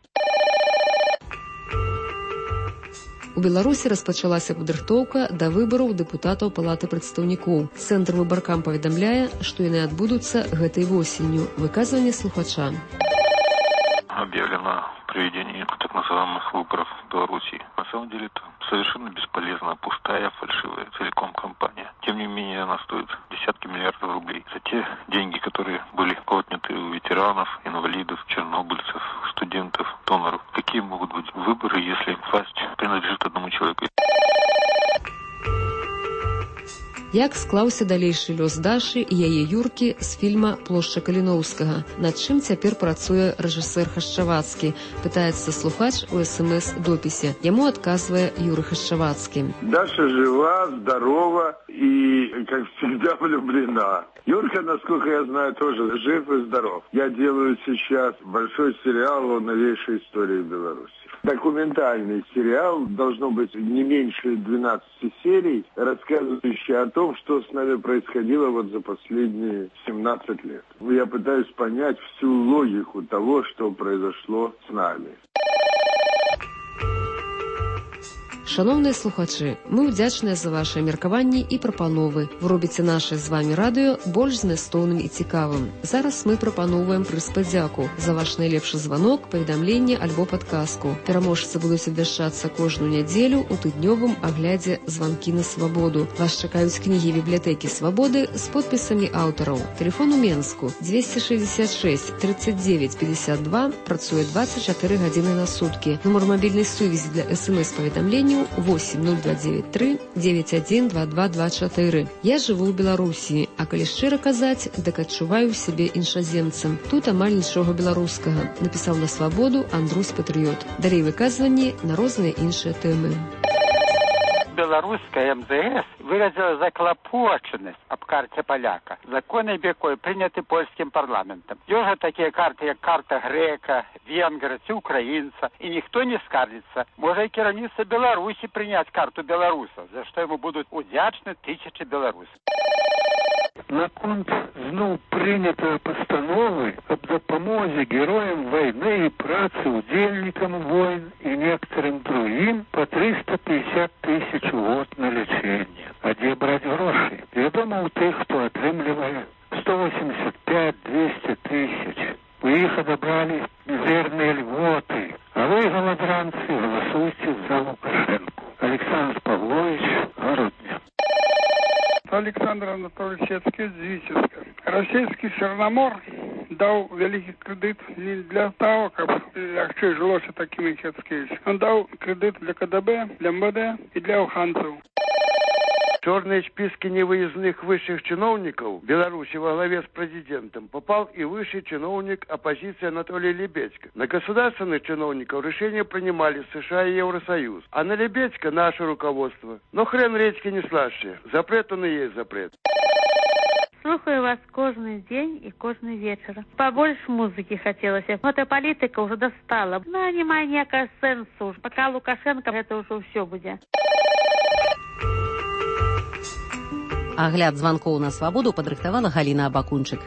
Speaker 3: У Беларусі распачалася падрыхтоўка да выбараў дэпутатаў Палаты прадстаўнікоў. Цэнтр выбаркам паведамляе, што яны адбудуцца гэтай восенню. Выказванне слухача.
Speaker 7: Объявлено проведение так называемых выборов в Беларуси. На самом деле это совершенно бесполезная, пустая, фальшивая целиком кампания. Тем не менее, она стоит десятки миллиардов рублей. За те деньги, которые были отняты у ветеранов, инвалидов, чернобыльцев, студентов, доноров. Какие могут быть выборы, если власть принадлежит одному человеку?
Speaker 3: Як склаўся далейшы лёс Дашы і яе Юркі з фільма «Плошча Каліноўскага». Над чым цяпер працуе рэжысэр Хашчавацкі? Пытаецца слухач у эс эм эс-допісе. Яму адказвае Юры Хашчавацкі.
Speaker 8: Даша жива, здорова и, как всегда, влюблена. Юрка, насколько я знаю, тоже жив и здоров. Я делаю сейчас большой сериал о новейшей истории Беларуси. Документальный сериал, должно быть не меньше двенадцати серий, рассказывающий о том, что с нами происходило вот за последние семнадцать лет. Я пытаюсь понять всю логику того, что произошло с нами.
Speaker 3: Шановныя слухачы, мы ўдзячныя за вашыя меркаванні і прапановы. Вы робіце наше з вамі радыё больш змястоўным і цікавым. Зараз мы прапаноўваем прыз падзяку за ваш найлепшы званок, паведамленне альбо падказку. Пераможцы будуць абвяшчацца кожную нядзелю ў тыднёвым аглядзе «Званкі на свабоду». Вас чакаюць кнігі бібліятэкі свабоды з подпісамі аўтараў. Тэлефон у Менску двести шестьдесят шесть тридцать девять пятьдесят два, працуе двадцать четыре гадзіны на суткі. Нумар мабільнай сувязі для эс эм эс-паведамленняў восемь ноль два девять три девять один два два два четыре. Я жыву ў Беларусі, а калі шчыра казаць, дык адчуваю сябе іншаземцам. Тут амаль нічога беларускага, напісаў на свабоду Андрусь Патрыёт. Далей выказванні на розныя іншыя тэмы.
Speaker 10: Белорусская эм зэ эс выразила заклопоченность об карте поляка, законы якой приняты польским парламентом. Есть такие карты, как карта грека, венгра, украинца, и никто не скаржится. Может и керівництво Беларуси принять карту белорусов, за что ему будут удячны тысячи белорусов.
Speaker 11: Наконт знов прийнятої постанови об допомозі героям війни і праці, удільникам війн і некоторым другим по триста п'ятдесят тисяч у год на лічення. А де брати гроші? Відомо у тих, хто отримує сто вісімдесят п'ять - двісті тисяч. У їх одобрали мізерні льготи. А ви, голодранці, голосуйте за Лукашенко. Олександр Павлович, Городня.
Speaker 26: Александр Анатольевич Яцкевич, Витебска. Российский Черномор дал великий кредит не для того, как легче жилося таким, как Яцкевич. Он дал кредит для ка дэ бэ, для эм вэ дэ и для оханцев.
Speaker 27: Черные списки невыездных высших чиновников Беларуси во главе с президентом попал и высший чиновник оппозиции Анатолий Лебедько. На государственных чиновников решения принимали США и Евросоюз, а на Лебедько наше руководство. Но хрен редьки не слаще. Запрет он и есть запрет.
Speaker 9: Слухаю вас кожны дзень і кожны вечар. Побольш музыкі хацелася. Гэта палітыка ўжо дастала. Ну, не мае ніякага сэнсу. Пока Лукашенко, гэта ўжо ўсё будзе.
Speaker 1: Агляд званкоў на свабоду падрыхтавала Галіна Абакунчык.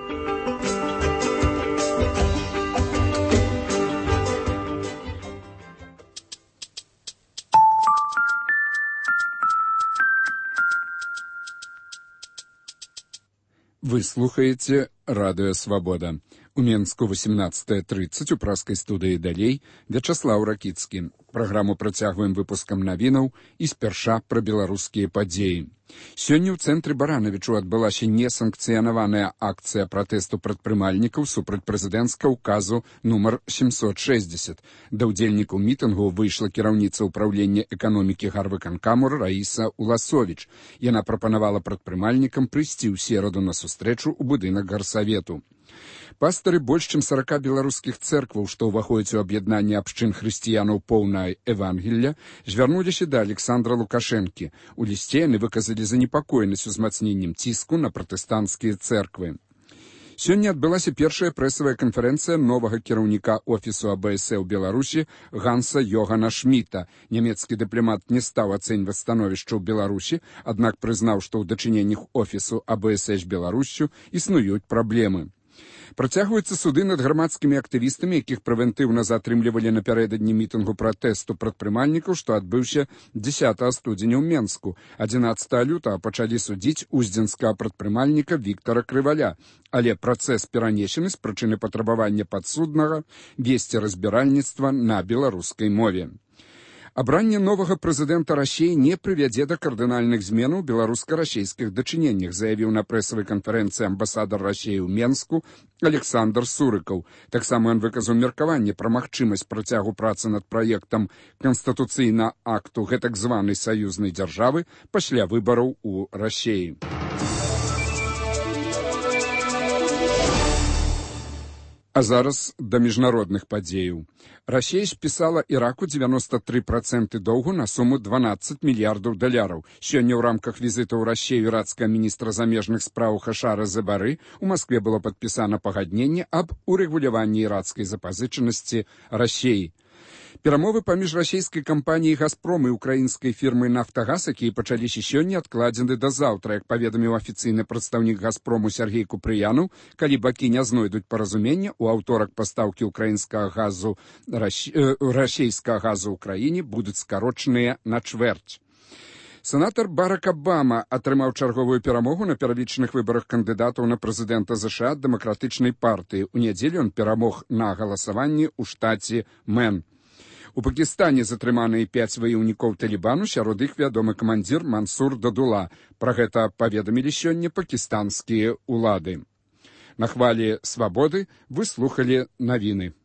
Speaker 2: Вы слухаеце радыё «Свабода». У Менску восемнадцатая тридцать у праскай студыі далей Вячаслаў Ракіцкі. Праграму працягваем выпускам навінаў і спярша пра беларускія падзеі. Сёння ў цэнтры Баранавічу адбылася несанкцыянаваная акцыя пратэсту прадпрымальнікаў супраць прэзідэнцкага ўказу нумар семьсот шестьдесят. Да ўдзельнікаў мітынгу выйшла кіраўніца ўпраўлення эканомікі гарвыканкаму Раіса Уласовіч. Яна прапанавала прадпрымальнікам прыйсці ў сераду на сустрэчу ў будынак гарсавету. Пастары больш чым сорока беларускіх цэркваў, што ўваходзяць у аб'яднанне абшчын хрысціянаў поўнае Евангелля, звярнуліся да Александра Лукашэнкі. У лісце яны выказалі занепакоенасць узмацненнем ціску на пратэстанцкія цэрквы. Сёння адбылася першая прэсавая канферэнцыя новага кіраўніка офісу А Б С Э ў Беларусі Ганса Йогана Шміта. Нямецкі дыпламат не стаў ацэньваць становішча ў Беларусі, аднак прызнаў, што ў дачыненнях офісу А Б С Э з Беларуссю існуюць праблемы. Працягваюцца суды над грамадскімі актывістамі, якіх прэвентыўна затрымлівалі напярэдадні мітынгу пратэсту прадпрымальнікаў, што адбыўся дзесятага студзеня ў Менску. адзінаццатага лютага пачалі судзіць уздзенскага прадпрымальніка Віктара Крываля, але працэс перанесены з прычыны патрабавання падсуднага весці разбіральніцтва на беларускай мове. Абранне новага прэзідэнта Расіі не прывядзе да кардынальных зменаў беларуска-расійскіх дачыненнях, заявіў на прэсавай канферэнцыі амбасадар Расіі ў Менску Александр Сурыкаў. Таксама ён выказаў меркаванне пра магчымасць працягу працы над праектам канстытуцыйнага акту гэтак званай саюзнай дзяржавы пасля выбараў у Расіі. А зараз да міжнародных падзеяў. Расія спісала Іраку девяносто три процента доўгу на суму дванаццаць мільярдаў даляраў. Сёння ў рамках візіта ў Расію ірацкага міністра замежных спраў Хашара Забары у Маскве было падпісана пагадненне аб урэгуляванні ірацкай запазычанасці Расіі. Перамовы паміж расійскай кампаніяй «Газпром» і украінскай фірмай «Нафтагаз», якія пачаліся сёння, адкладзены да заўтра, як паведаміў афіцыйны прадстаўнік «Газпрому» Сергей Купрыянаў. Калі бакі не знойдуць паразумення, у аўторак пастаўкі украінскага газу, расійскага газу ў краіне будуць скарочаныя на чвэрць. Сенатор Барак Обама атрымаў чарговую перамогу на пералічаных выбарах кандыдатаў на прэзідэнта США ад дэмакратычнай партыі. У нядзелю ён перамог на галасаванні ў штаце Мэн. У Пакістане затрыманыя пяць ваяўнікоў Талібану, сярод іх вядомы камандзір Мансур Дадула. Пра гэта паведамілі сёння пакістанскія ўлады. На хвалі свабоды вы слухалі навіны.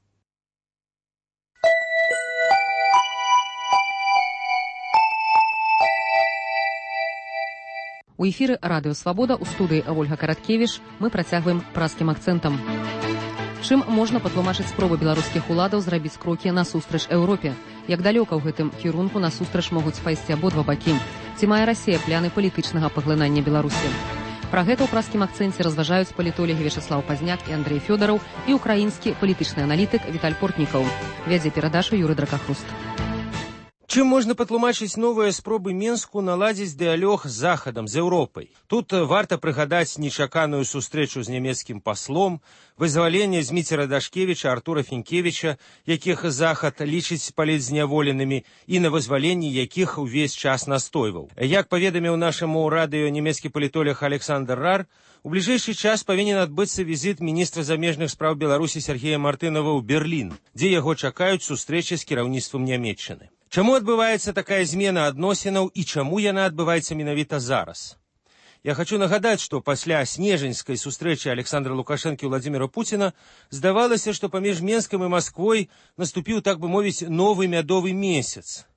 Speaker 1: У эфіры радыё «Свабода» у студыі Ольга Караткевіч мы працягваем праскім акцэнтам. Чым можна патлумачыць спробы беларускіх уладаў зрабіць крокі насустрач Еўропе? Як далёка ў гэтым кірунку насустрач могуць пайсці абодва бакі? Ці мае Расія пляны палітычнага паглынання Беларусі? Пра гэта ў праскім акцэнце разважаюць палітолагі Вячаслаў Пазняк і Андрэй Фёдараў і ўкраінскі палітычны аналітык Віталь Портнікаў. Вядзе перадачу Юрый Дракахруст.
Speaker 4: Чым можна патлумачыць новыя спробы Менску наладзіць дыялог з Захадам, з Еўропай? Тут варта прыгадаць нечаканую сустрэчу з нямецкім паслом, вызваленне Зміцера Дашкевіча, Артура Фінкевіча, якіх Захад лічыць палітзняволенымі, і на вызваленні якіх увесь час настойваў. Як паведаміў нашаму радыё нямецкі палітолог Александр Рар, у бліжэйшы час павінен адбыцца візіт міністра замежных спраў Беларусі Сергея Мартынова ў Берлін, дзе яго чакаюць сустрэчы з кіраўніцтвам Нямецчыны. Чаму адбываецца такая змена адносінаў і чаму яна адбываецца менавіта зараз? Я хочу нагадаць, што пасля снежаньскай сустрэчы Александра Лукашэнкі і Владзіміра Пуціна здавалася, што паміж Менскам і Масквой наступіў, так бы мовіць, новы мядовы месяц.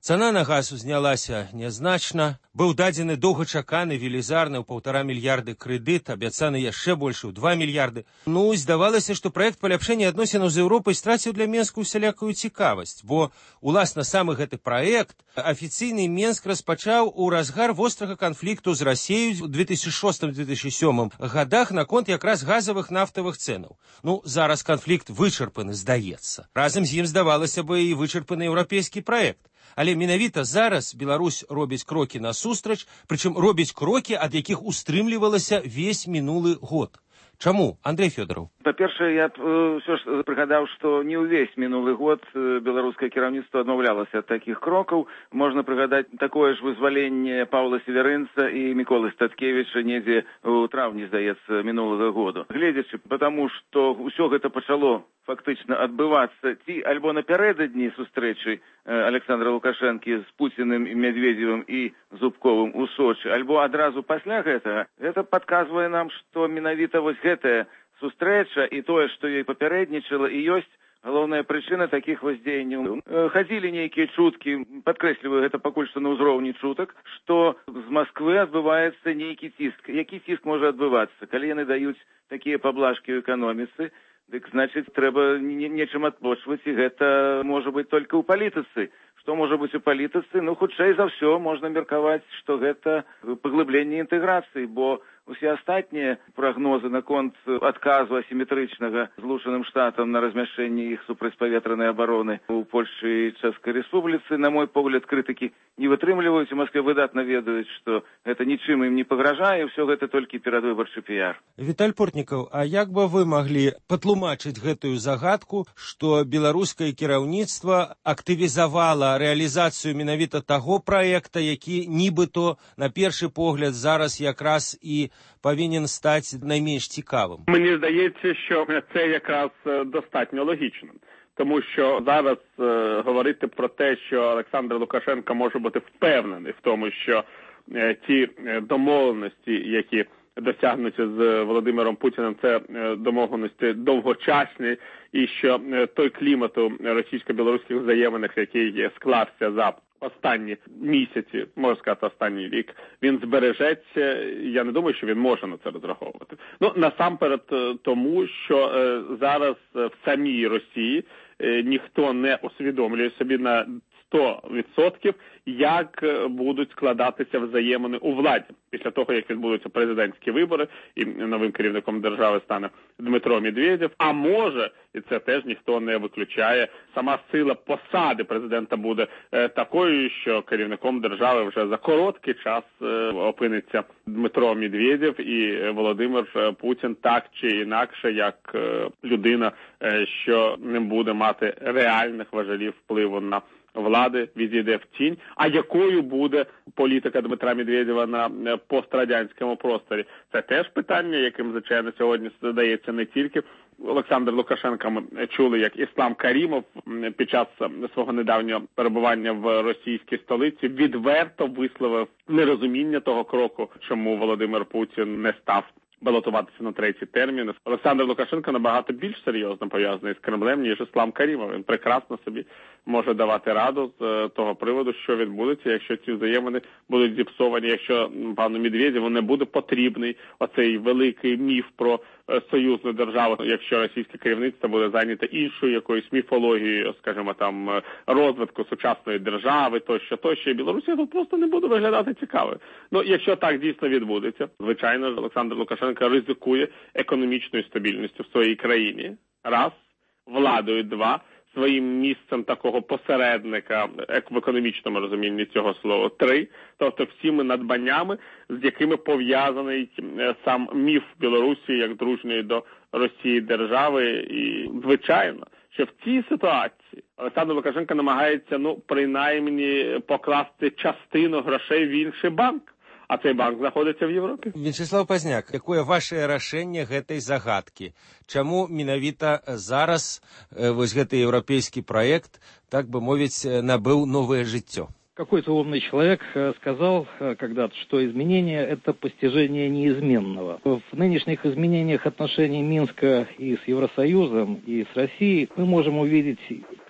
Speaker 4: Цана на газ узнялася нязначна. Быў дадзены доўгачаканы велізарны ў паўтара мільярды крэдыт, абяцаны яшчэ больше ў два мільярды. Ну, здавалася, што праект паляпшэння адносінаў з Еўропай страціў для Менску усялякую цікавасць, бо, уласна, самы гэты праект афіцыйны Менск распачаў у разгар вострага канфлікту з Расіяй у две тысячи шостым — две тысячи сёмым гадах наконт якраз газавых нафтавых цэнаў. Ну, зараз канфлікт вычарпаны, здаецца. Разам з ім, здавалася бы, і вычарпаны еўрапейскі праект. Але менавіта зараз Беларусь робіць крокі насустрач, прычым робіць крокі, ад якіх устрымлівалася весь мінулы год. Чаму, Андрей Фёдоров?
Speaker 13: Па-першае, я б ўсё ж прыгадаў, што не ўвесь мінулы год беларускае кіраўніцтва адмаўлялася ад такіх крокаў. Можна прыгадаць такое ж вызваленне Паўла Северынца і Міколы Статкевіча недзе ў траўні, здаецца, мінулага году. Гледзячы, потому што ўсё гэта пачало фактычна адбывацца ці альбо напярэдадні сустрэчы Александра Лукашэнкі з Пуціным, Медведзевым і Зубковым у Сочы, альбо адразу пасля гэтага, гэта падказвае нам, што менавіта вось гэтая сустрэча і тое, што ёй папярэднічала, і ёсць галоўная прычына такіх вось дзеянняў. Хадзілі нейкія чуткі, падкрэсліваю, гэта пакуль што на ўзроўні чутак, што з Масквы адбываецца нейкі ціск. Які ціск можа адбывацца? Калі яны даюць такія паблажкі ў эканоміцы, дык, значыць, трэба нечым адплочваць, і гэта можа быць толькі ў палітыцы. Што можа быць у палітыцы? Ну, хутчэй за ўсё можна меркаваць, што гэта паглыбленне інтэграцыі, бо усе астатнія прагнозы наконт адказу асіметрычнага Злучаным Штатам на размяшчэнне іх супрацьпаветранай абароны ў Польшчы і Чэшскай Рэспубліцы, на мой погляд, крытыкі не вытрымліваюць. У Маскве выдатна ведаюць, што гэта нічым ім не пагражае, ўсё гэта толькі перадвыбарчы піяр.
Speaker 4: Віталь Портнікаў, а як бы вы маглі патлумачыць гэтую загадку, што беларускае кіраўніцтва актывізавала рэалізацыю менавіта таго праекта, які нібыто на першы погляд зараз якраз і повинен стати найменш цікавим?
Speaker 14: Мені здається, що це якраз достатньо логічним. Тому що зараз е, говорити про те, що Олександр Лукашенко може бути впевнений в тому, що е, ті домовленості, які досягнуті з Володимиром Путіним, це е, домовленості довгочасні, і що е, той клімат у російсько-білоруських взаєминах, який склався за останні місяці, можна сказати, останній рік, він збережеться. Я не думаю, що він може на це розраховувати. Ну, насамперед тому, що е, зараз в самій Росії е, ніхто не усвідомлює собі на сто відсотків, як будуть складатися взаємини у владі. Після того, як відбудуться президентські вибори, і новим керівником держави стане Дмитро Медведєв, а може, і це теж ніхто не виключає, сама сила посади президента буде е, такою, що керівником держави вже за короткий час е, опиниться Дмитро Медведєв і Володимир Путін так чи інакше, як е, людина, е, що не буде мати реальних важелів впливу на влади, відійде в тінь. А якою буде політика Дмитра Медведєва на пострадянському просторі? Це теж питання, яким, звичайно, сьогодні задається не тільки Олександр Лукашенко. Ми чули, як Іслам Карімов під час свого недавнього перебування в російській столиці відверто висловив нерозуміння того кроку, чому Володимир Путін не став балотуватися на третій термін. Олександр Лукашенко набагато більш серйозно пов'язаний з Кремлем, ніж Іслам Карімов. Він прекрасно собі може давати раду з того приводу, що відбудеться, якщо ці взаємини будуть зіпсовані, якщо пану Медведєву не буде потрібний оцей великий міф про союзну державу, якщо російське керівництво буде зайняте іншою якоюсь міфологією, скажімо, там, розвитку сучасної держави, тощо, тощо, і Білорусія тут просто не буде виглядати цікавою. Ну, якщо так дійсно відбудеться, звичайно ж, Олександр Лукашенко ризикує економічною стабільністю в своїй країні. Раз, владою, два, своїм місцем такого посередника в економічному розумінні цього слова. Три, тобто всіми надбаннями, з якими пов'язаний сам міф Білорусі як дружньої до Росії держави. І, звичайно, що в цій ситуації Олександр Лукашенко намагається, ну, принаймні, покласти частину грошей в інший банк. А цей банк знаходиться в Європі.
Speaker 4: Вячеслав Пазняк, якое ваше рашэнне гэтай загадкі? Чаму менавіта зараз э, вось гэты еўрапейскі праект, так бы мовіць, набыў новае жыццё?
Speaker 15: Какой-то умный человек сказал когда-то, что изменение – это постижение неизменного. В нынешних изменениях отношений Минска и с Евросоюзом, и с Россией мы можем увидеть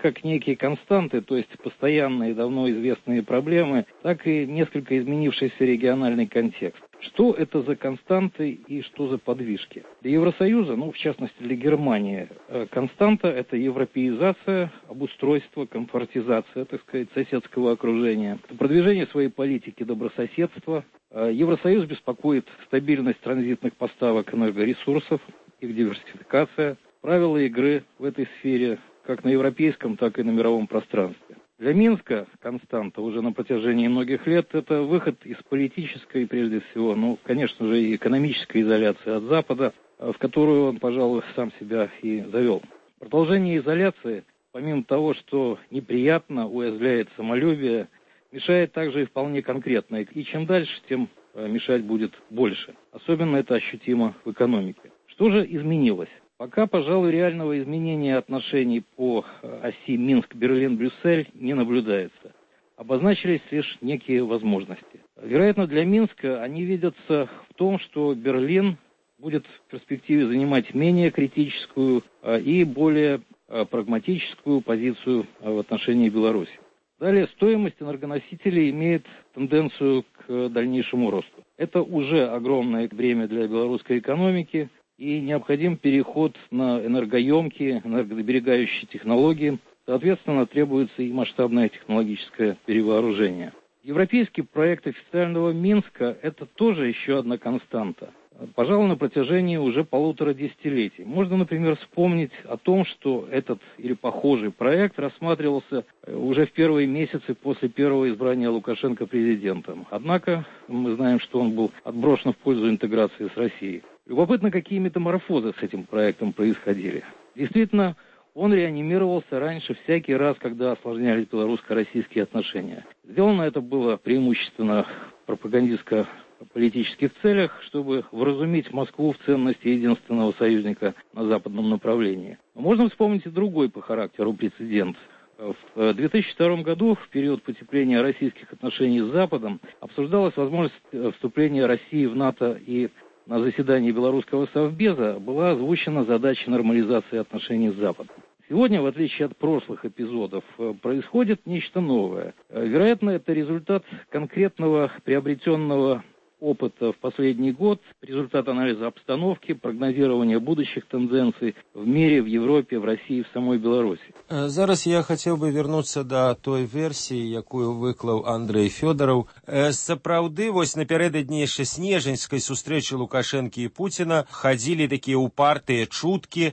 Speaker 15: как некие константы, то есть постоянные, давно известные проблемы, так и несколько изменившийся региональный контекст. Что это за константы и что за подвижки? Для Евросоюза, ну, в частности, для Германии, константа – это европеизация, обустройство, комфортизация, так сказать, соседского окружения, продвижение своей политики добрососедства. Евросоюз беспокоит стабильность транзитных поставок энергоресурсов, их диверсификация, правила игры в этой сфере как на европейском, так и на мировом пространстве. Для Минска константа уже на протяжении многих лет – это выход из политической, прежде всего, ну, конечно же, и экономической изоляции от Запада, в которую он, пожалуй, сам себя и завел. Продолжение изоляции, помимо того, что неприятно, уязвляет самолюбие, мешает также и вполне конкретно. И чем дальше, тем мешать будет больше. Особенно это ощутимо в экономике. Что же изменилось? Пока, пожалуй, реального изменения отношений по оси Минск-Берлин-Брюссель не наблюдается. Обозначились лишь некие возможности. Вероятно, для Минска они видятся в том, что Берлин будет в перспективе занимать менее критическую и более прагматическую позицию в отношении Беларуси. Далее, стоимость энергоносителей имеет тенденцию к дальнейшему росту. Это уже огромное время для белорусской экономики, и необходим переход на энергоемкие, энергосберегающие технологии. Соответственно, требуется и масштабное технологическое перевооружение. Европейский проект официального Минска – это тоже еще одна константа. Пожалуй, на протяжении уже полутора десятилетий. Можно, например, вспомнить о том, что этот или похожий проект рассматривался уже в первые месяцы после первого избрания Лукашенко президентом. Однако мы знаем, что он был отброшен в пользу интеграции с Россией. Любопытно, какие метаморфозы с этим проектом происходили. Действительно, он реанимировался раньше всякий раз, когда осложнялись белорусско-российские отношения. Сделано это было преимущественно в пропагандистско-политических целях, чтобы вразумить Москву в ценности единственного союзника на западном направлении. Но можно вспомнить и другой по характеру прецедент. В две тысячи втором году, в период потепления российских отношений с Западом, обсуждалась возможность вступления России в НАТО, и на заседании Белорусского совбеза была озвучена задача нормализации отношений с Западом. Сегодня, в отличие от прошлых эпизодов, происходит нечто новое. Вероятно, это результат конкретного приобретенного опыта в последний год, результат анализа обстановки, прогнозирования будущих тенденций в мире, в Европе, в России, в самой Беларуси.
Speaker 4: Зараз я хотел бы вернуться до той версии, якую выклаў Андрей Фёдоров. Сапраўды, вось напярэдадні яшчэ снежаньскай сустрэчы Лукашэнкі і Пуціна хадзілі такія упартыя чуткі,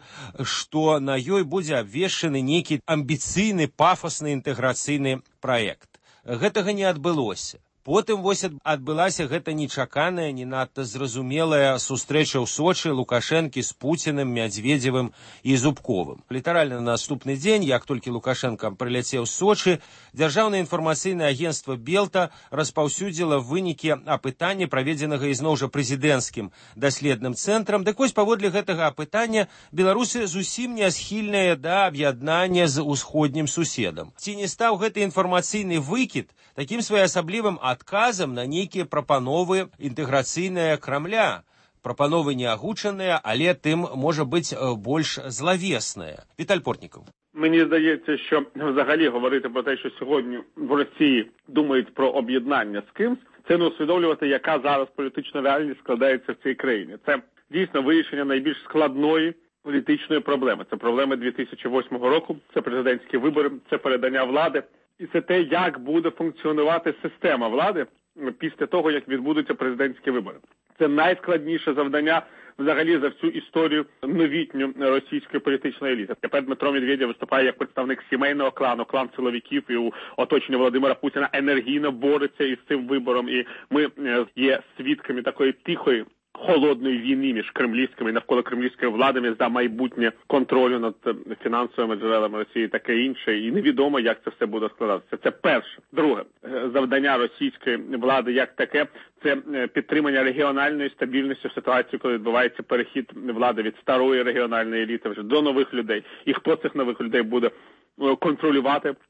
Speaker 4: што на ёй будзе абвешчаны нейкі амбіцыйны, пафасны інтэграцыйны праект. Гэтага не адбылося. Потым вось адбылася гэта нечаканая, не надта зразумелая сустрэча ў Сочы Лукашэнкі з Пуціным, Мядзведзевым і Зубковым. Літаральна на наступны дзень, як толькі Лукашэнка прыляцеў з Сочы, Дзяржаўнае інфармацыйнае агенцтва Белта распаўсюдзіла вынікі апытання, праведзенага ізноў жа прэзідэнцкім даследным цэнтрам. Дык вось паводле гэтага апытання беларусы зусім не схільныя да аб'яднання з усходнім суседам. Ці не стаў гэты інфармацыйны выкід такім своеасаблівым адказам на нейкія прапановы інтэграцыйныя Крамля, прапановы не агучаныя, але тым можа быць больш злавесныя. Віталь Портнікаў.
Speaker 14: Мені здається, що взагалі говорити про те, що сьогодні в Росії думають про об'єднання з кимсь, це не усвідомлювати, яка зараз політична реальність складається в цій країні. Це дійсно вирішення найбільш складної політичної проблеми. Це проблеми дві тисячі восьмого року, це президентські вибори, це передання влади. І це те, як буде функціонувати система влади після того, як відбудуться президентські вибори. Це найскладніше завдання взагалі за всю історію новітню російської політичної еліти. Тепер Дмитро Медведєв виступає як представник сімейного клану, клан силовиків, і у оточенні Володимира Путіна енергійно бореться із цим вибором. І ми є свідками такої тихої, холодної війни між кремлівськими і навколо кремлівської владами за майбутнє контролю над фінансовими джерелами Росії, таке інше, і невідомо, як це все буде складатися. Це перше. Друге, завдання російської влади як таке – це підтримання регіональної стабільності в ситуації, коли відбувається перехід влади від старої регіональної еліти вже до нових людей. І хто цих нових людей буде контролювати,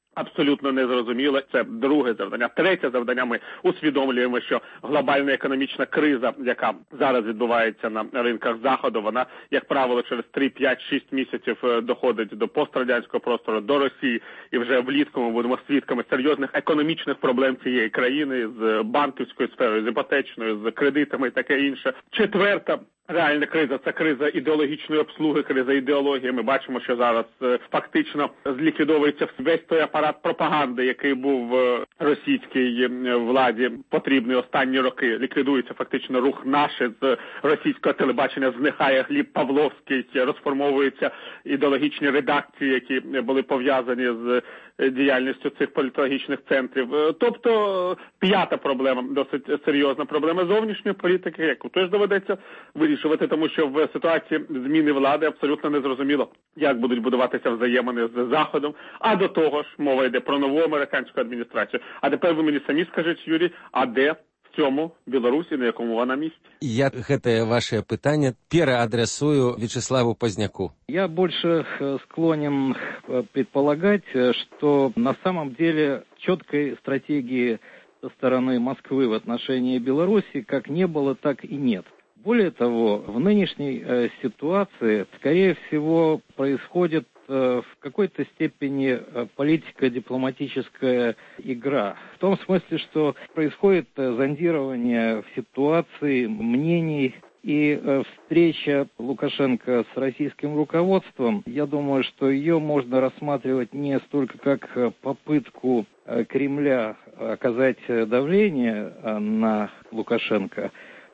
Speaker 14: абсолютно незрозуміле. Це друге завдання. Третє завдання, ми усвідомлюємо, що глобальна економічна криза, яка зараз відбувається на ринках Заходу, вона, як правило, через три, п'ять, шість місяців доходить до пострадянського простору, до Росії, і вже влітку ми будемо свідками серйозних економічних проблем цієї країни з банківською сферою, з іпотечною, з кредитами і таке інше. Четверта реальна криза – це криза ідеологічної обслуги, криза ідеології. Ми бачимо, що зараз е, фактично зліквідовується весь той апарат пропаганди, який був е, російській е, владі потрібний останні роки. Ліквідується фактично рух «Наше» з російського телебачення, зникає Гліб Павловський, розформовуються ідеологічні редакції, які були пов'язані з діяльністю цих політологічних центрів. Тобто п'ята проблема, досить серйозна проблема зовнішньої політики, яку теж доведеться вирішувати, тому що в ситуації зміни влади абсолютно незрозуміло, як будуть будуватися взаємини з Заходом, а до того ж мова йде про нову американську адміністрацію. А тепер ви мені самі скажіть, Юрій, а де в цьому Білорусі, на якому вона місці?
Speaker 4: Я гэтае ваше питання переадресую Вячеславу Поздняку.
Speaker 15: Я больше склонен предполагать, что на самом деле четкой стратегии со стороны Москвы в отношении Беларуси как не было, так и нет. Более того, в нынешней э, ситуации, скорее всего, происходит э, в какой-то степени э, политико-дипломатическая игра. В том смысле, что происходит э, зондирование в ситуации мнений и э, встреча Лукашенко с российским руководством. Я думаю, что ее можно рассматривать не столько как э, попытку э, Кремля оказать давление э, на Лукашенко,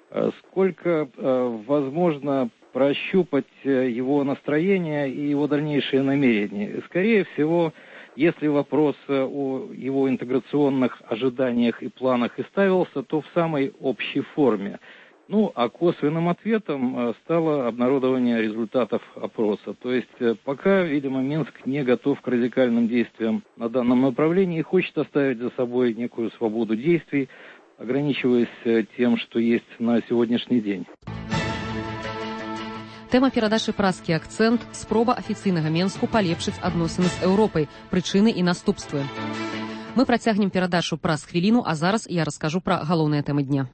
Speaker 15: сколько э, возможно прощупать его настроение и его дальнейшие намерения. Скорее всего, если вопрос о его интеграционных ожиданиях и планах и ставился, то в самой общей форме. Ну, а косвенным ответом стало обнародование результатов опроса. То есть пока, видимо, Минск не готов к радикальным действиям на данном направлении и хочет оставить за собой некую свободу действий, ограничиваясь тем, что есть на сегодняшний день.
Speaker 1: Тэма перадачы «Праскі акцэнт» – спроба афіцыйнага Менску палепшыць адносіны з Еўропай, прычыны і наступствы. Мы працягнем перадачу праз хвіліну, а зараз я раскажу пра галоўныя тэмы дня.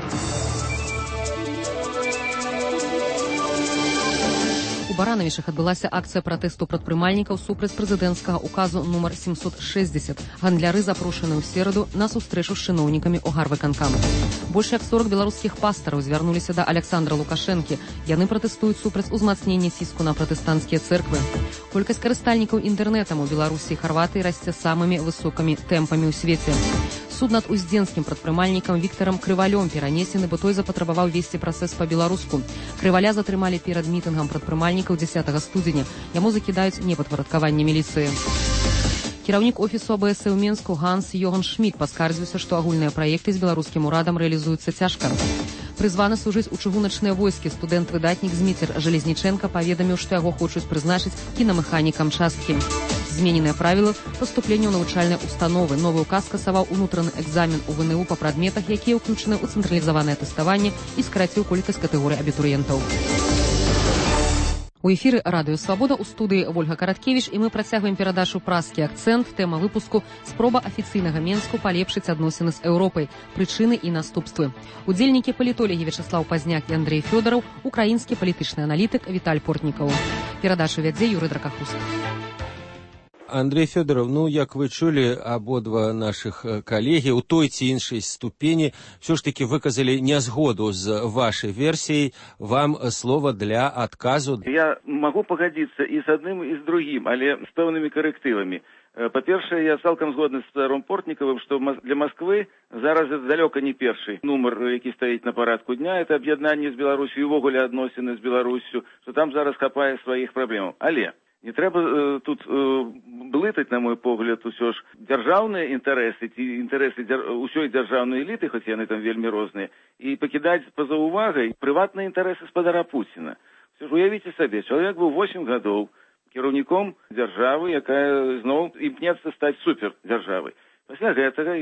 Speaker 1: У Баранавічах адбылася акцыя пратэсту прадпрымальнікаў супраць прэзідэнцкага указу нумар семьсот шестьдесят. Гандляры запрошаны ў сераду на сустрэчу з чыноўнікамі ў гарвыканкаму. Больш як сорок беларускіх пастараў звярнуліся да Александра Лукашэнкі. Яны пратэстуюць супраць узмацнення ціску на пратэстанцкія цэрквы. Колькасць карыстальнікаў інтэрнэтам у Беларусі і Харватыі расце самымі высокімі тэмпамі ў свеце. Суд над уздзенскім прадпрымальнікам Віктарам Крывалём перанесены, бо той запатрабаваў весці працэс па-беларуску. Крываля затрымалі перад мітынгам прадпрымальнікаў дзесятага студзеня. Яму закідаюць непадпарадкаванне міліцыі. Кіраўнік офісу А Б С у Менску Ганс Йоган Шмідт паскардзіўся, што агульныя праекты з беларускім урадам рэалізуюцца цяжка. Прызваны служыць у чыгуначныя войскі студэнт-выдатнік Зміцер Жалезнічэнка паведаміў, што яго хочуць прызначыць кінамеханікам часткі. Змененыя правілы паступлення ў навучальныя установы. Новы ўказ скасаваў унутраны экзамен у В Н У па прадметах, якія ўключаны ў цэнтралізаванае тэставанне і скараціў колькасць катэгорый абітурыентаў. У эфіры Радыё Свабода, у студыі Вольга Караткевіч, і мы працягваем перадачу «Праскі акцэнт». Тэма выпуску – спроба афіцыйнага Менску палепшыць адносіны з Еўропай, прычыны і наступствы. Удзельнікі палітолагі Вячеслав Пазняк і Андрей Фёдораў, украінскі палітычны аналітык Віталь Портнікаў. Перадачу вядзе Юрый Дракахус.
Speaker 4: Андрей Федоров, ну, як ви чули, абодва наших колеги у той ці іншій ступені все ж таки выказали нязгоду з вашей версией. Вам слово для отказу.
Speaker 13: Я могу погодиться и с одним, и с другим, але с певными коррективами. По-перше, я цалкам згодны з Старым Портніковым, што для Москвы зараз это далёка не першы нумар, які стаіць на парадку дня, это аб'яднанне з Беларусью і ўвогуле адносіны з Беларусью, што там зараз хапае сваіх праблемаў. Але не трэба э, тут э, блытаць, на мой погляд, усё ж дзяржаўныя інтарэсы ці інтарэсы дзяр... усёй дзяржаўнай эліты, хоць яны там вельмі розныя, і пакідаць па-за увагай прыватныя інтарэсы спадара Пуціна. Все ж уявіце сабе, чалавек быў восем гадоў кіраўніком дзяржавы, якая зноў імкнецца стаць супердзяржавай. Пасля гэтага ён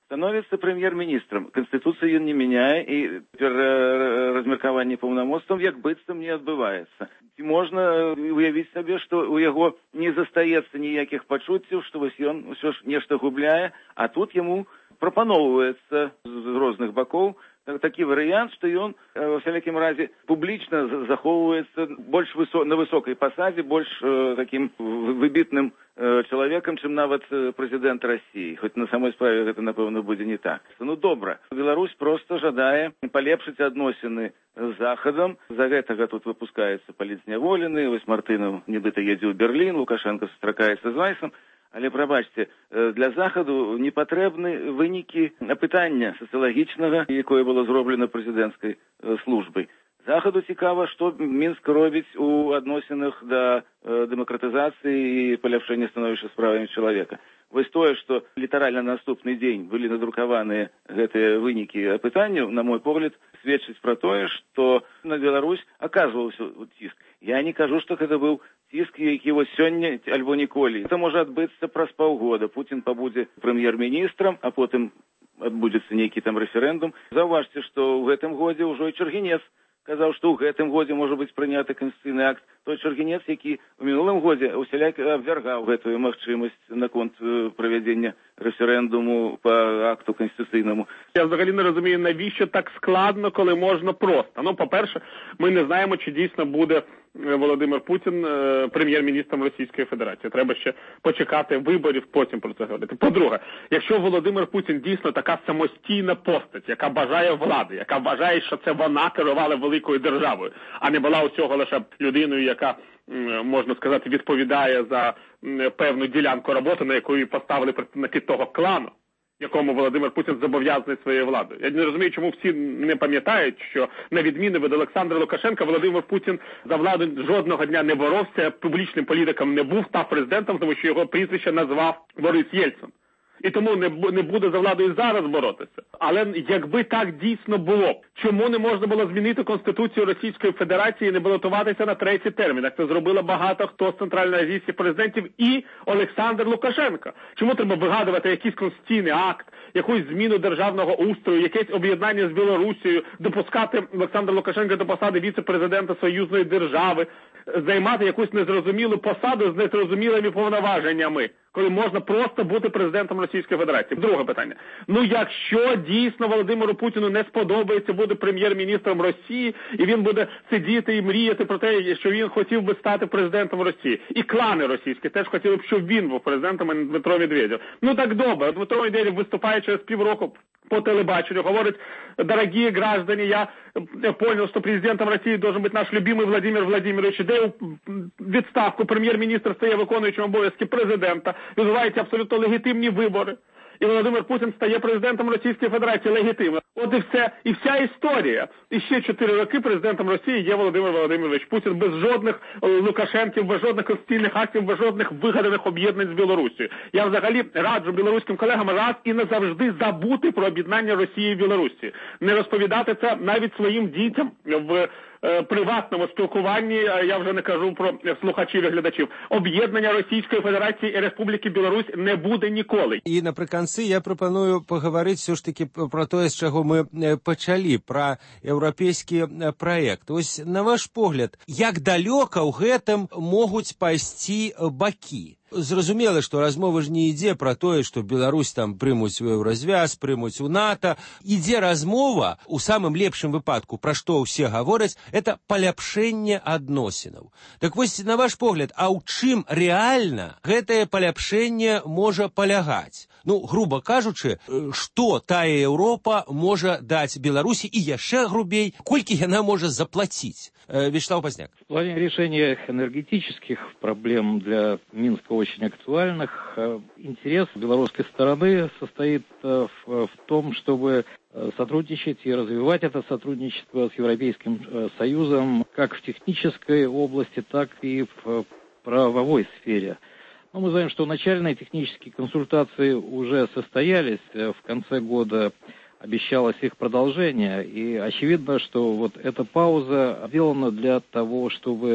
Speaker 13: становится прем'єр-міністром. Конституцію він не міняє, і размеркаванне паўнамоцтваў як быццам не адбываецца. Можна уявіць сабе, што у яго не застаецца ніякіх пачуццяў, што вось ён усё ж нешта губляе, а тут яму прапаноўваецца з розных бакоў такі варыянт, што ён, ва всякім разе, публічна захоўваецца больш высо... на высокай пасадзе, больш э, такім выбітным э, чалавекам, чым нават э, прэзідэнт Расіі. Хоць на самой справе гэта, напэўна, будзе не так. Ну, добра. Беларусь проста жадае палепшыць адносіны з Захадам. За гэтага тут выпускаецца палітзняволены. Вось Мартынов нібыта едзе ў Берлін, Лукашенко сустракаецца з Вайсам. Але, прабачце, для Захаду не патрэбны вынікі апытання сацыялагічнага, якое было зроблена прэзідэнцкай службай. Захаду цікава, што Мінск робіць у адносінах да дэмакратызацыі і паляпшэння становішча з правамі чалавека. Вось тое, што літаральна на наступны дзень былі надрукаваныя гэтыя вынікі апытанняў, на мой погляд, сведчыць пра тое, што на Беларусь аказваўся ціск. Я не кажу, што гэта быў ціск, які вось сёння альбо ніколі. Гэта можа адбыцца праз паўгода. Путін пабудзе прэм'ер-міністрам, а потым адбудзецца нейкі там рэферэндум. Заўважце, што ў гэтым годзе ўжо і Чаргінец казаў, што ў гэтым годзе можа быць прыняты канстытуцыйны акт. Той Чаргінец, які ў мінулым годзе усяляк абвяргаў гэтую магчымасць наконт правядзення рэферэндуму па акту конституційному.
Speaker 14: Я взагалі не розумію, навіщо так складно, коли можна просто. Ну, по-перше, ми не знаємо, чи дійсно буде Володимир Путін прем'єр-міністром Російської Федерації. Треба ще почекати виборів, потім про це говорити. По-друге, якщо Володимир Путін дійсно така самостійна постать, яка бажає влади, яка вважає, що це вона керувала великою державою, а не була усього лише людиною, яка, можна сказати, відповідає за певну ділянку роботи, на яку її поставили представники того клану, якому Володимир Путін зобов'язаний своєю владою. Я не розумію, чому всі не пам'ятають, що на відміну від Олександра Лукашенка, Володимир Путін за владу жодного дня не боровся, публічним політиком не був, став президентом, тому що його прізвище назвав Борис Єльцин. І тому не, не буде за владою зараз боротися. Але якби так дійсно було, чому не можна було змінити Конституцію Російської Федерації і не балотуватися на третій термін? Як це зробило багато хто з центральноазійських президентів і Олександр Лукашенко. Чому треба вигадувати якийсь конституційний акт, якусь зміну державного устрою, якесь об'єднання з Білорусією, допускати Олександра Лукашенка до посади віце-президента союзної держави, займати якусь незрозумілу посаду з незрозумілими повноваженнями, коли можна просто бути президентом Російської Федерації. Друге питання. Ну, якщо дійсно Володимиру Путіну не сподобається бути прем'єр-міністром Росії, і він буде сидіти і мріяти про те, що він хотів би стати президентом Росії. І клани російські теж хотіли б, щоб він був президентом, а не Дмитро Медведєв. Ну, так добре. Дмитро Медведєв виступає через півроку по телебаченню, говорить: дорогие граждане, я понял, что президентом России должен быть наш любимый Владимир Владимирович, де у відставку прем'єр-міністр стає виконуючим обов'язки президента, відбуваються абсолютно легітимні вибори. І Володимир Путін стає президентом Російської Федерації легітимно. От і все, і вся історія. І ще чотири роки президентом Росії є Володимир Володимирович Путін без жодних Лукашенків, без жодних конституційних актів, без жодних вигаданих об'єднань з Білорусією. Я взагалі раджу білоруським колегам раз і назавжди забути про об'єднання Росії і Білорусі. Не розповідати це навіть своїм дітям в приватному спілкуванні, я вже не кажу про слухачів і глядачів. Об'єднання Російської Федерації і Республіки Білорусь не буде ніколи.
Speaker 4: І наприканцы я прапаную паговорыць все ж таки про тое, з чаго мы пачалі, про еўрапейскі праект. Ось, на ваш погляд, як далёка ў гэтым могуць пайсці бакі? Зразумела, што размова ж не ідзе пра тое, што Беларусь там прымуць у еўразвяз, прымуць у НАТО. Ідзе размова, у самым лепшым выпадку, пра што ўсе гавораць, это паляпшэнне адносінаў. Так вось, на ваш погляд, а ў чым рэальна гэтае паляпшэнне можа палягаць? Ну, грубо кажучы, што тая Еўропа можа даць Беларусі і яшчэ грубей, колькі яна можа заплаціць? Вячеслав Позняк.
Speaker 15: В плане решения энергетических проблем для Минска очень актуальных. Интерес белорусской стороны состоит в, в том, чтобы сотрудничать и развивать это сотрудничество с Европейским Союзом как в технической области, так и в правовой сфере. Но мы знаем, что начальные технические консультации уже состоялись. В конце года обещалось их продолжение, и очевидно, что вот эта пауза сделана для того, чтобы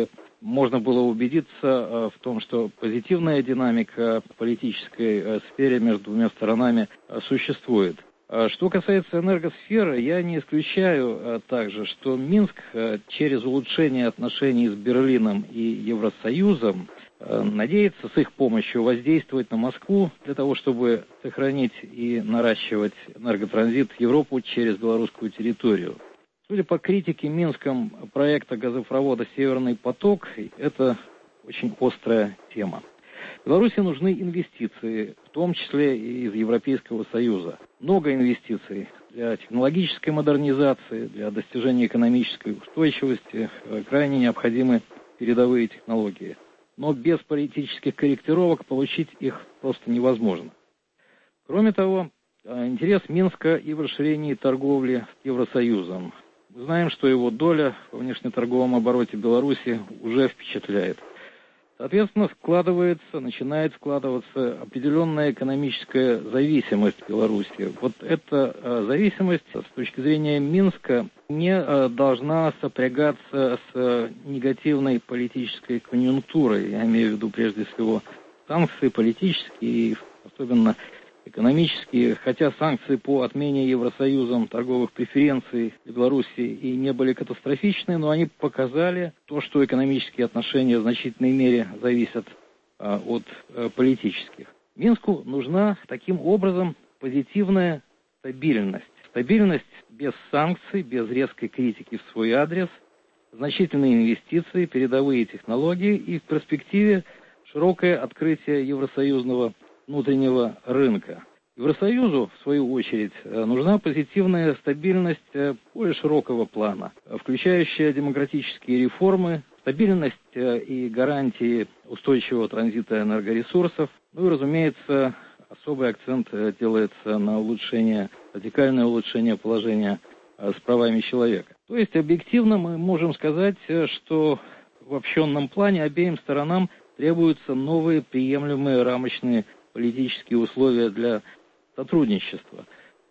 Speaker 15: можно было убедиться в том, что позитивная динамика в политической сфере между двумя сторонами существует. Что касается энергосферы, я не исключаю также, что Минск через улучшение отношений с Берлином и Евросоюзом надеется с их помощью воздействовать на Москву для того, чтобы сохранить и наращивать энерготранзит в Европу через белорусскую территорию. Судя по критике Минском проекта газопровода «Северный поток», это очень острая тема. Беларуси нужны инвестиции, в том числе и из Европейского Союза. Много инвестиций для технологической модернизации, для достижения экономической устойчивости. Крайне необходимы передовые технологии. Но без политических корректировок получить их просто невозможно. Кроме того, интерес Минска и в расширении торговли с Евросоюзом. Мы знаем, что его доля во внешнеторговом обороте Беларуси уже впечатляет. Соответственно, складывается, начинает складываться определенная экономическая зависимость Беларуси. Вот эта зависимость с точки зрения Минска не должна сопрягаться с негативной политической конъюнктурой. Я имею в виду прежде всего санкции политические и особенно экономические, хотя санкции по отмене Евросоюзом торговых преференций для Беларуси и не были катастрофичны, но они показали то, что экономические отношения в значительной мере зависят а, от а, политических. Минску нужна таким образом позитивная стабильность. Стабильность без санкций, без резкой критики в свой адрес, значительные инвестиции, передовые технологии и в перспективе широкое открытие евросоюзного внутреннего рынка. Евросоюзу, в свою очередь, нужна позитивная стабильность более широкого плана, включающая демократические реформы, стабильность и гарантии устойчивого транзита энергоресурсов. Ну и, разумеется, особый акцент делается на улучшение, радикальное улучшение положения с правами человека. То есть, объективно мы можем сказать, что в общенном плане обеим сторонам требуются новые приемлемые рамочные политические условия для сотрудничества.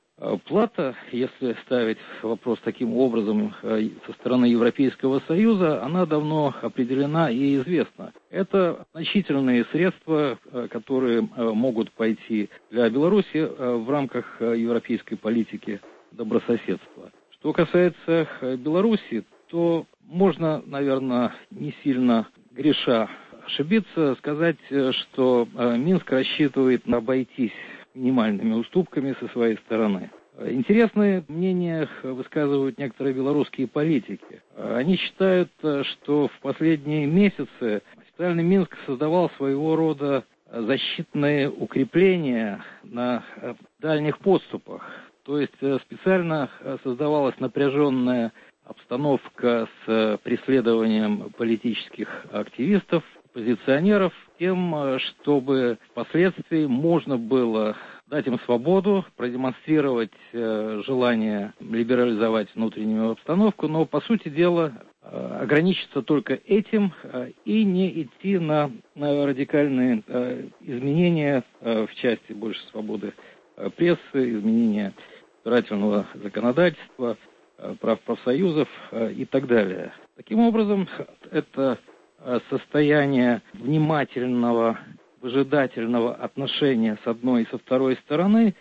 Speaker 15: Плата, если ставить вопрос таким образом со стороны Европейского Союза, она давно определена и известна. Это значительные средства, которые могут пойти для Беларуси в рамках европейской политики добрососедства. Что касается Беларуси, то можно, наверное, не сильно греша ошибиться, сказать, что Минск рассчитывает обойтись минимальными уступками со своей стороны. Интересные мнения высказывают некоторые белорусские политики. Они считают, что в последние месяцы официальный Минск создавал своего рода защитные укрепления на дальних подступах. То есть специально создавалась напряженная обстановка с преследованием политических активистов, оппозиционеров, тем, чтобы впоследствии можно было дать им свободу, продемонстрировать э, желание либерализовать внутреннюю обстановку, но, по сути дела, э, ограничиться только этим э, и не идти на, на радикальные э, изменения э, в части больше свободы э, прессы, изменения избирательного законодательства, э, прав профсоюзов э, и так далее. Таким образом, это состояние внимательного, выжидательного отношения с одной и со второй стороны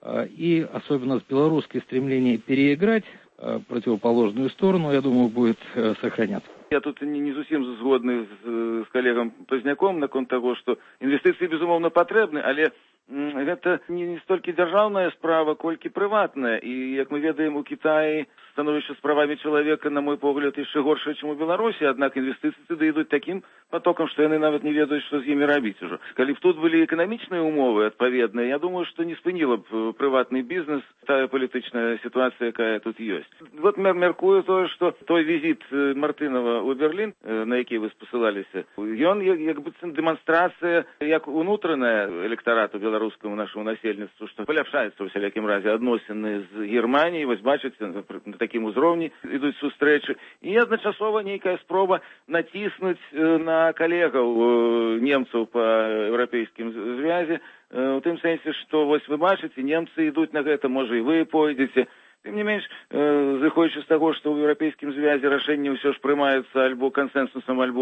Speaker 15: и особенно с белорусской стремление переиграть противоположную сторону, я думаю, будет сохраняться.
Speaker 13: Я тут не, не зусім згодны з, з калегам Пазняком наконт таго, што інвестыцыі, безумоўна, патрэбны, але гэта не, не столькі дзяржаўная справа, колькі прыватная. І, як мы ведаем, у Кітаі становішча з правамі чалавека, на мой погляд, яшчэ горшае, чым у Беларусі, аднак інвестыцыі туды ідуць такім потокам, што яны нават не ведаюць, што з імі рабіць ужо. Калі б тут былі эканамічныя умовы адпаведныя, я думаю, што не спыніла б прыватны бізнес тая палітычная сітуацыя, якая тут ёсць. Вот мяркую тое, што той візіт Мартынова у Берлін, на які вы спасылаліся, ён як, як быццам дэманстрацыя як унутраная электарату беларускаму нашаму насельніцтву, што паляпшаецца ў сялякім разе адносіны з Германіяй, вось бачыце, на такім узроўні ідуць сустрэчы, і адначасова нейкая спроба націснуць на калегаў немцаў па еўрапейскім звязе, у тым сэнсе, што вось вы бачыце, немцы ідуць на гэта, можа і вы пойдзеце. Тым не менш, зыходзячы з таго, што ў еўрапейскім звязе рашэнні ўсё ж прымаюцца альбо кансэнсусам, альбо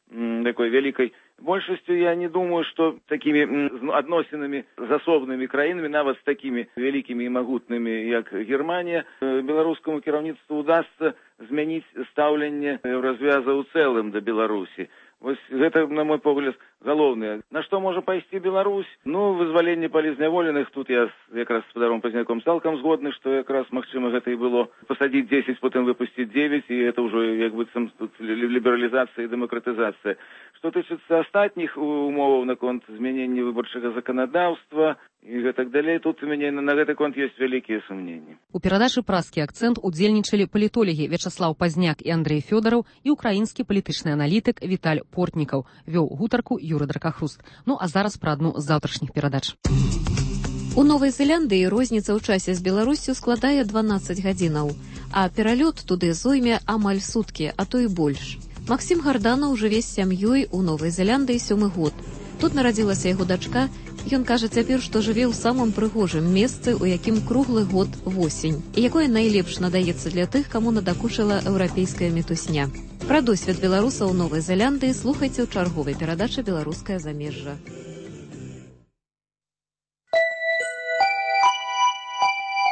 Speaker 13: такой вялікай большасцю. Я не думаю, што такімі адносінамі з асобнымі краінамі, нават з такімі вялікімі і магутнымі, як Германія, беларускаму кіраўніцтву удасца змяніць стаўленне развяза ў цэлым да Беларусі. Вось гэта, на мой погляд, галоўнае. На што можа пайсці Беларусь? Ну, вызваленне палізняволеных, тут я якраз з спадаром Пазняком цалкам згодны, што якраз, магчыма, гэта і было пасадзіць дзесяць, потым выпусціць дзевяць, і гэта ўжо, як быццам, тут лібералізацыя і дэмакратызацыя. Што тычыцца астатніх умоваў наконт змянення выбарчага заканадаўства і гэтак далей, тут у мяне на гэты конт ёсць вялікія сумненні.
Speaker 1: У перадачы «Празкі акцэнт» удзельнічалі палітолагі Вячаслаў Пазняк і Андрэй Фёдараў і украінскі палітычны аналітык Віталь Портнікаў. Вёў гутарку Юры Дракахруст. Ну, а зараз пра адну з заўтрашніх перадач.
Speaker 3: У Новай Зеландыі розніца ў часе з Беларуссю складае дванаццаць гадзінаў, а пералёт туды зойме амаль суткі, а то і больш. Максім Гарданаў жыве з сям'ёй у Новай Зеландыі сёмы год. Тут нарадзілася яго дачка. Ён кажа цяпер, што жыве ў самым прыгожым месцы, у якім круглы год восень, і якое найлепш надаецца для тых, каму надакучыла еўрапейская мітусня. Пра досвед беларусаў Новай Зеландыі слухайце ў чарговай перадачы «Беларускае замежжа».